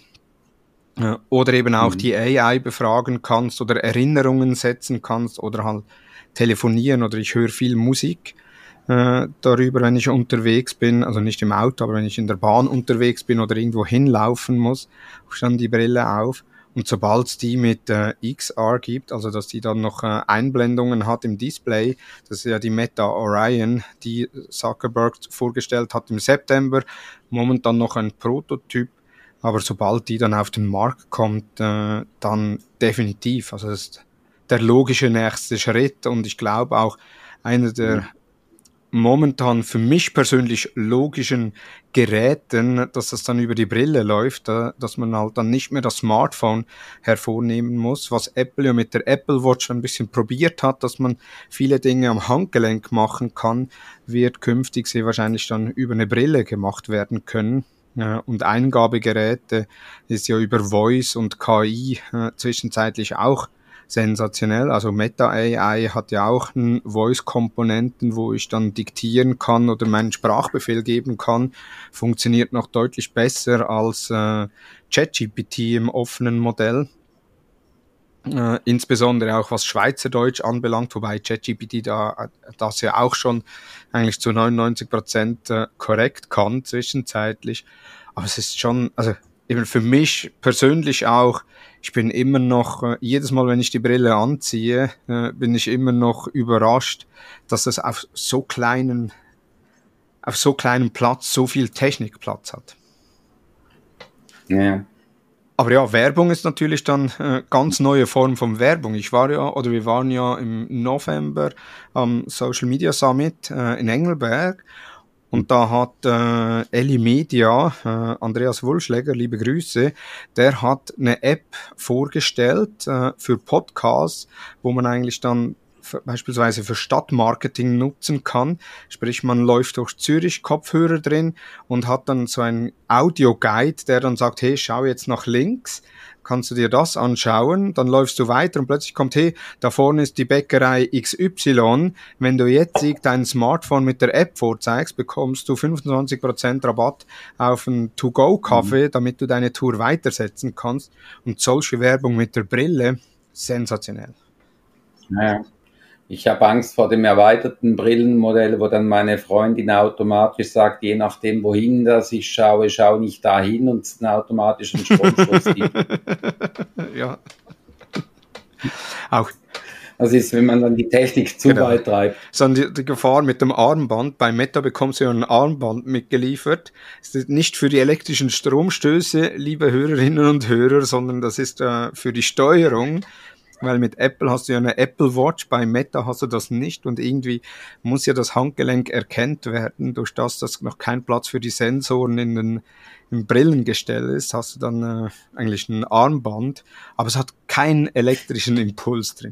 [SPEAKER 1] Oder eben auch die AI befragen kannst oder Erinnerungen setzen kannst oder halt telefonieren oder ich höre viel Musik darüber, wenn ich unterwegs bin, also nicht im Auto, aber wenn ich in der Bahn unterwegs bin oder irgendwo hinlaufen muss, habe ich dann die Brille auf. Und sobald es die mit XR gibt, also dass die dann noch Einblendungen hat im Display, das ist ja die Meta Orion, die Zuckerberg vorgestellt hat im September, momentan noch ein Prototyp, aber sobald die dann auf den Markt kommt, dann definitiv. Also das ist der logische nächste Schritt und ich glaube auch einer der momentan für mich persönlich logischen Geräten, dass das dann über die Brille läuft, dass man halt dann nicht mehr das Smartphone hervornehmen muss, was Apple ja mit der Apple Watch ein bisschen probiert hat, dass man viele Dinge am Handgelenk machen kann, wird künftig sehr wahrscheinlich dann über eine Brille gemacht werden können. Und Eingabegeräte ist ja über Voice und KI zwischenzeitlich auch sensationell. Also Meta AI hat ja auch einen Voice-Komponenten, wo ich dann diktieren kann oder meinen Sprachbefehl geben kann. Funktioniert noch deutlich besser als ChatGPT im offenen Modell. Insbesondere auch was Schweizerdeutsch anbelangt, wobei ChatGPT das ja auch schon eigentlich zu 99% korrekt kann zwischenzeitlich. Aber es ist schon, also eben für mich persönlich auch, ich bin immer noch, jedes Mal, wenn ich die Brille anziehe, bin ich immer noch überrascht, dass es auf so kleinem Platz so viel Technikplatz hat.
[SPEAKER 2] Ja.
[SPEAKER 1] Aber ja, Werbung ist natürlich dann ganz neue Form von Werbung. Wir waren ja im November am Social Media Summit in Engelberg und da hat Elli Media, Andreas Wulschläger, liebe Grüße, der hat eine App vorgestellt für Podcasts, wo man eigentlich dann beispielsweise für Stadtmarketing nutzen kann. Sprich, man läuft durch Zürich, Kopfhörer drin und hat dann so einen Audio-Guide, der dann sagt, hey, schau jetzt nach links, kannst du dir das anschauen, dann läufst du weiter und plötzlich kommt, hey, da vorne ist die Bäckerei XY, wenn du jetzt dein Smartphone mit der App vorzeigst, bekommst du 25% Rabatt auf einen To-Go-Kaffee, damit du deine Tour weitersetzen kannst und solche Werbung mit der Brille, sensationell.
[SPEAKER 2] Ja. Ich habe Angst vor dem erweiterten Brillenmodell, wo dann meine Freundin automatisch sagt, je nachdem, wohin das ich schaue, schau nicht dahin und es einen automatischen Stromschluss gibt.
[SPEAKER 1] Ja. Auch.
[SPEAKER 2] Das ist, wenn man dann die Technik zu weit treibt.
[SPEAKER 1] Sondern die Gefahr mit dem Armband. Bei Meta bekommst du ja ein Armband mitgeliefert. Das ist nicht für die elektrischen Stromstöße, liebe Hörerinnen und Hörer, sondern das ist für die Steuerung. Weil mit Apple hast du ja eine Apple Watch, bei Meta hast du das nicht und irgendwie muss ja das Handgelenk erkannt werden, durch das noch kein Platz für die Sensoren im Brillengestell ist, hast du dann eigentlich ein Armband, aber es hat keinen elektrischen Impuls drin.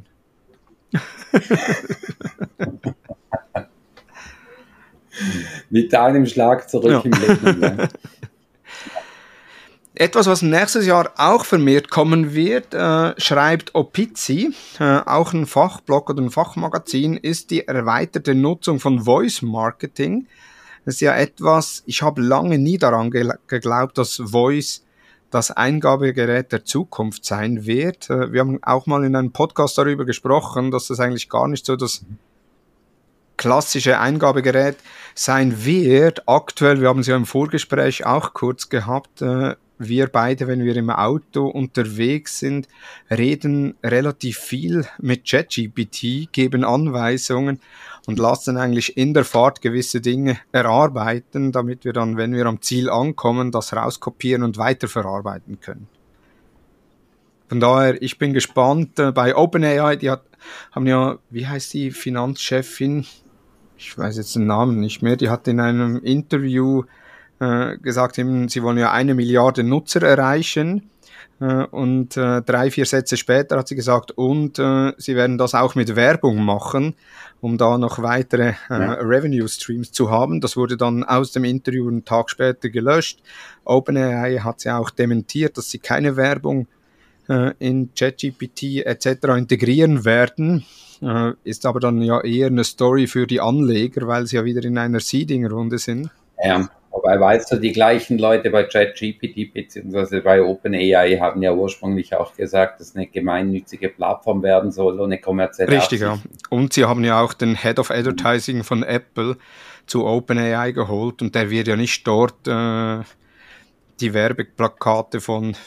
[SPEAKER 2] Mit einem Schlag zurück im Leben. Ne?
[SPEAKER 1] Etwas, was nächstes Jahr auch vermehrt kommen wird, schreibt Opizi, auch ein Fachblog oder ein Fachmagazin, ist die erweiterte Nutzung von Voice Marketing. Das ist ja etwas, ich habe lange nie daran geglaubt, dass Voice das Eingabegerät der Zukunft sein wird. Wir haben auch mal in einem Podcast darüber gesprochen, dass das eigentlich gar nicht so das klassische Eingabegerät sein wird. Aktuell, wir haben es ja im Vorgespräch auch kurz gehabt, wir beide, wenn wir im Auto unterwegs sind, reden relativ viel mit ChatGPT, geben Anweisungen und lassen eigentlich in der Fahrt gewisse Dinge erarbeiten, damit wir dann, wenn wir am Ziel ankommen, das rauskopieren und weiterverarbeiten können. Von daher, ich bin gespannt. Bei OpenAI, haben ja, wie heißt die Finanzchefin? Ich weiß jetzt den Namen nicht mehr. Die hat in einem Interview gesagt, eben, sie wollen ja 1 Milliarde Nutzer erreichen. Und 3-4 Sätze später hat sie gesagt, und sie werden das auch mit Werbung machen, um da noch weitere Revenue Streams zu haben. Das wurde dann aus dem Interview einen Tag später gelöscht. OpenAI hat sie auch dementiert, dass sie keine Werbung in ChatGPT etc. integrieren werden. Ist aber dann ja eher eine Story für die Anleger, weil sie ja wieder in einer Seeding-Runde sind.
[SPEAKER 2] Ja, wobei, weißt du, die gleichen Leute bei ChatGPT bzw. bei OpenAI haben ja ursprünglich auch gesagt, dass eine gemeinnützige Plattform werden soll und eine kommerzielle.
[SPEAKER 1] Richtig, ja. Und sie haben ja auch den Head of Advertising von Apple zu OpenAI geholt und der wird ja nicht dort die Werbeplakate von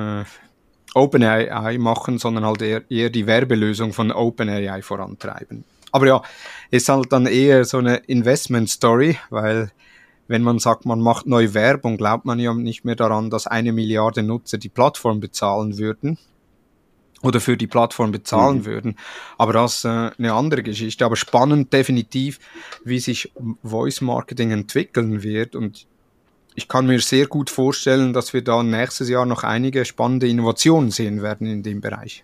[SPEAKER 1] OpenAI machen, sondern halt eher die Werbelösung von OpenAI vorantreiben. Aber ja, ist halt dann eher so eine Investment-Story, weil wenn man sagt, man macht neue Werbung, glaubt man ja nicht mehr daran, dass 1 Milliarde Nutzer die Plattform bezahlen würden oder für die Plattform bezahlen würden. Aber das ist eine andere Geschichte. Aber spannend definitiv, wie sich Voice Marketing entwickeln wird, und ich kann mir sehr gut vorstellen, dass wir da nächstes Jahr noch einige spannende Innovationen sehen werden in dem Bereich.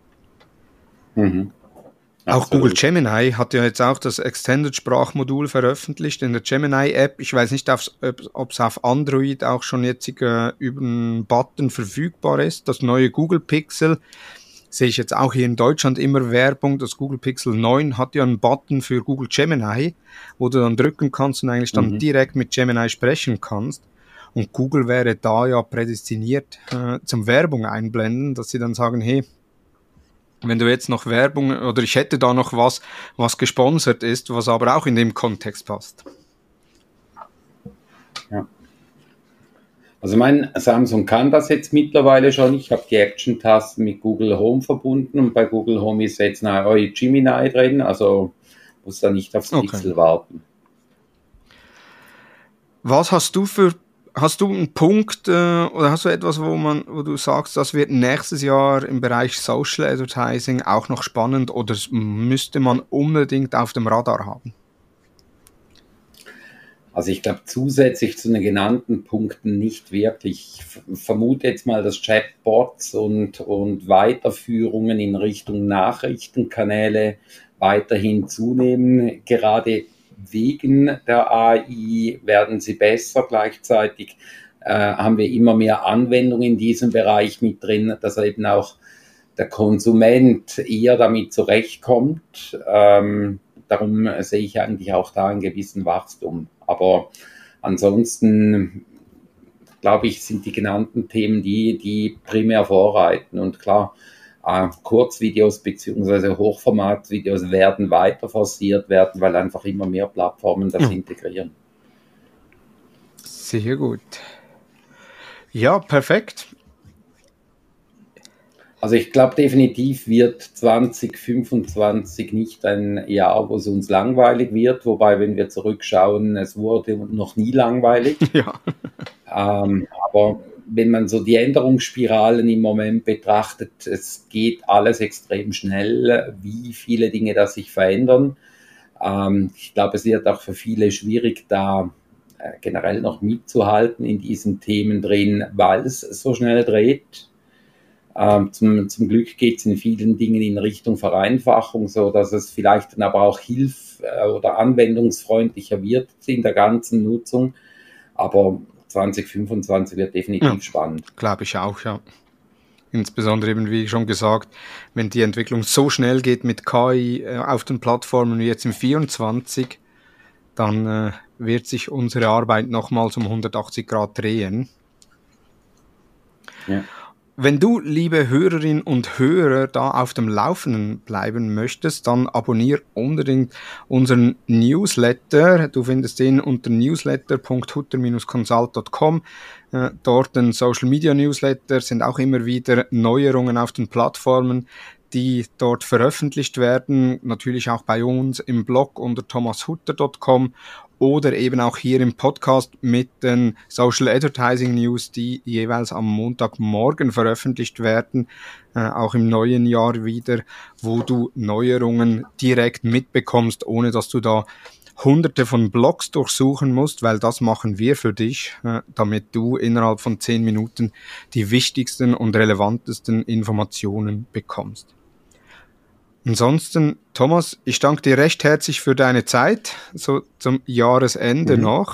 [SPEAKER 1] Auch Google Gemini hat ja jetzt auch das Extended Sprachmodul veröffentlicht in der Gemini App. Ich weiß nicht, ob es auf Android auch schon jetzt über einen Button verfügbar ist. Das neue Google Pixel, sehe ich jetzt auch hier in Deutschland immer Werbung. Das Google Pixel 9 hat ja einen Button für Google Gemini, wo du dann drücken kannst und eigentlich dann direkt mit Gemini sprechen kannst. Und Google wäre da ja prädestiniert zum Werbung einblenden, dass sie dann sagen, hey, wenn du jetzt noch Werbung, oder ich hätte da noch was gesponsert ist, was aber auch in dem Kontext passt.
[SPEAKER 2] Ja. Also mein Samsung kann das jetzt mittlerweile schon. Ich habe die Action-Tasten mit Google Home verbunden und bei Google Home ist jetzt eine neue Gemini drin, also muss da nicht aufs Pixel warten.
[SPEAKER 1] Was hast du einen Punkt oder hast du etwas, wo du sagst, das wird nächstes Jahr im Bereich Social Advertising auch noch spannend oder müsste man unbedingt auf dem Radar haben?
[SPEAKER 2] Also ich glaube zusätzlich zu den genannten Punkten nicht wirklich. Ich vermute jetzt mal, dass Chatbots und Weiterführungen in Richtung Nachrichtenkanäle weiterhin zunehmen. Gerade wegen der AI werden sie besser. Gleichzeitig haben wir immer mehr Anwendungen in diesem Bereich mit drin, dass eben auch der Konsument eher damit zurechtkommt. Darum sehe ich eigentlich auch da einen gewissen Wachstum. Aber ansonsten, glaube ich, sind die genannten Themen die primär vorreiten. Und klar, Kurzvideos bzw. Hochformatvideos werden weiter forciert werden, weil einfach immer mehr Plattformen das integrieren.
[SPEAKER 1] Sehr gut. Ja, perfekt.
[SPEAKER 2] Also ich glaube definitiv wird 2025 nicht ein Jahr, wo es uns langweilig wird, wobei, wenn wir zurückschauen, es wurde noch nie langweilig.
[SPEAKER 1] Ja.
[SPEAKER 2] Aber wenn man so die Änderungsspiralen im Moment betrachtet, es geht alles extrem schnell, wie viele Dinge da sich verändern. Ich glaube, es wird auch für viele schwierig, da generell noch mitzuhalten in diesen Themen drin, weil es so schnell dreht. Zum Glück geht es in vielen Dingen in Richtung Vereinfachung, so dass es vielleicht dann aber auch oder anwendungsfreundlicher wird in der ganzen Nutzung. Aber 2025 wird definitiv spannend.
[SPEAKER 1] Glaube ich auch, ja. Insbesondere eben, wie schon gesagt, wenn die Entwicklung so schnell geht mit KI auf den Plattformen wie jetzt im 24, dann wird sich unsere Arbeit nochmals um 180 Grad drehen.
[SPEAKER 2] Ja.
[SPEAKER 1] Wenn du, liebe Hörerinnen und Hörer, da auf dem Laufenden bleiben möchtest, dann abonniere unbedingt unseren Newsletter. Du findest den unter newsletter.hutter-consult.com. Dort ein Social Media Newsletter, sind auch immer wieder Neuerungen auf den Plattformen, die dort veröffentlicht werden. Natürlich auch bei uns im Blog unter thomashutter.com oder eben auch hier im Podcast mit den Social Advertising News, die jeweils am Montagmorgen veröffentlicht werden, auch im neuen Jahr wieder, wo du Neuerungen direkt mitbekommst, ohne dass du da hunderte von Blogs durchsuchen musst, weil das machen wir für dich, damit du innerhalb von 10 Minuten die wichtigsten und relevantesten Informationen bekommst. Ansonsten, Thomas, ich danke dir recht herzlich für deine Zeit, so zum Jahresende noch.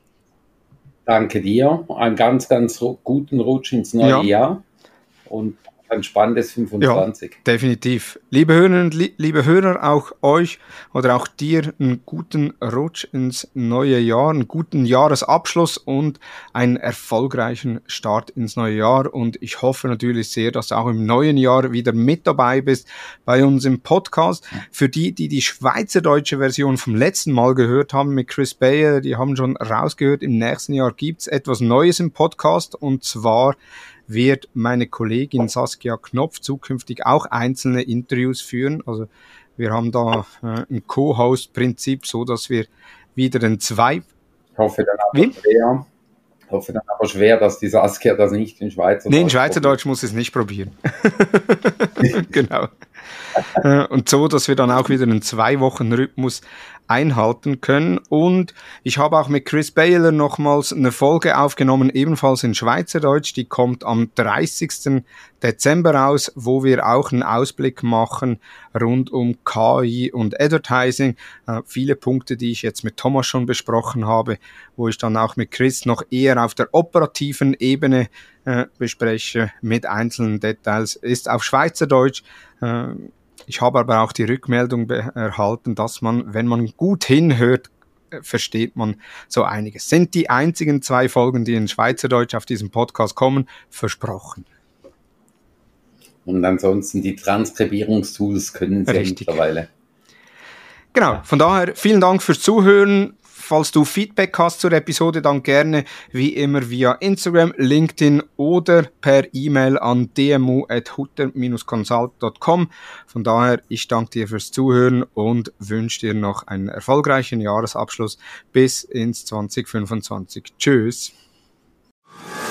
[SPEAKER 2] Danke dir, einen ganz, ganz guten Rutsch ins neue Jahr und ein spannendes 25.
[SPEAKER 1] Ja, definitiv. Liebe Hörerinnen und liebe Hörer, auch euch oder auch dir einen guten Rutsch ins neue Jahr, einen guten Jahresabschluss und einen erfolgreichen Start ins neue Jahr. Und ich hoffe natürlich sehr, dass du auch im neuen Jahr wieder mit dabei bist bei uns im Podcast. Für die, die die schweizerdeutsche Version vom letzten Mal gehört haben mit Chris Bayer, die haben schon rausgehört, im nächsten Jahr gibt's etwas Neues im Podcast, und zwar wird meine Kollegin Saskia Knopf zukünftig auch einzelne Interviews führen. Also wir haben da ein Co-Host-Prinzip, so dass wir wieder den
[SPEAKER 2] Ich hoffe dann aber schwer, dass die Saskia das nicht in Schweizerdeutsch
[SPEAKER 1] Nee, in Schweizerdeutsch muss es nicht probieren. Genau. Und so, dass wir dann auch wieder einen 2-Wochen-Rhythmus einhalten können. Und ich habe auch mit Chris Baylor nochmals eine Folge aufgenommen, ebenfalls in Schweizerdeutsch. Die kommt am 30. Dezember raus, wo wir auch einen Ausblick machen rund um KI und Advertising. Viele Punkte, die ich jetzt mit Thomas schon besprochen habe, wo ich dann auch mit Chris noch eher auf der operativen Ebene bespreche mit einzelnen Details. Ist auf Schweizerdeutsch. Ich habe aber auch die Rückmeldung erhalten, dass man, wenn man gut hinhört, versteht man so einiges. Sind die einzigen 2 Folgen, die in Schweizerdeutsch auf diesem Podcast kommen, versprochen.
[SPEAKER 2] Und ansonsten die Transkribierungstools können sie mittlerweile.
[SPEAKER 1] Genau, von daher vielen Dank fürs Zuhören. Falls du Feedback hast zur Episode, dann gerne wie immer via Instagram, LinkedIn oder per E-Mail an dmu@hutter-consult.com. Von daher, ich danke dir fürs Zuhören und wünsche dir noch einen erfolgreichen Jahresabschluss bis ins 2025. Tschüss.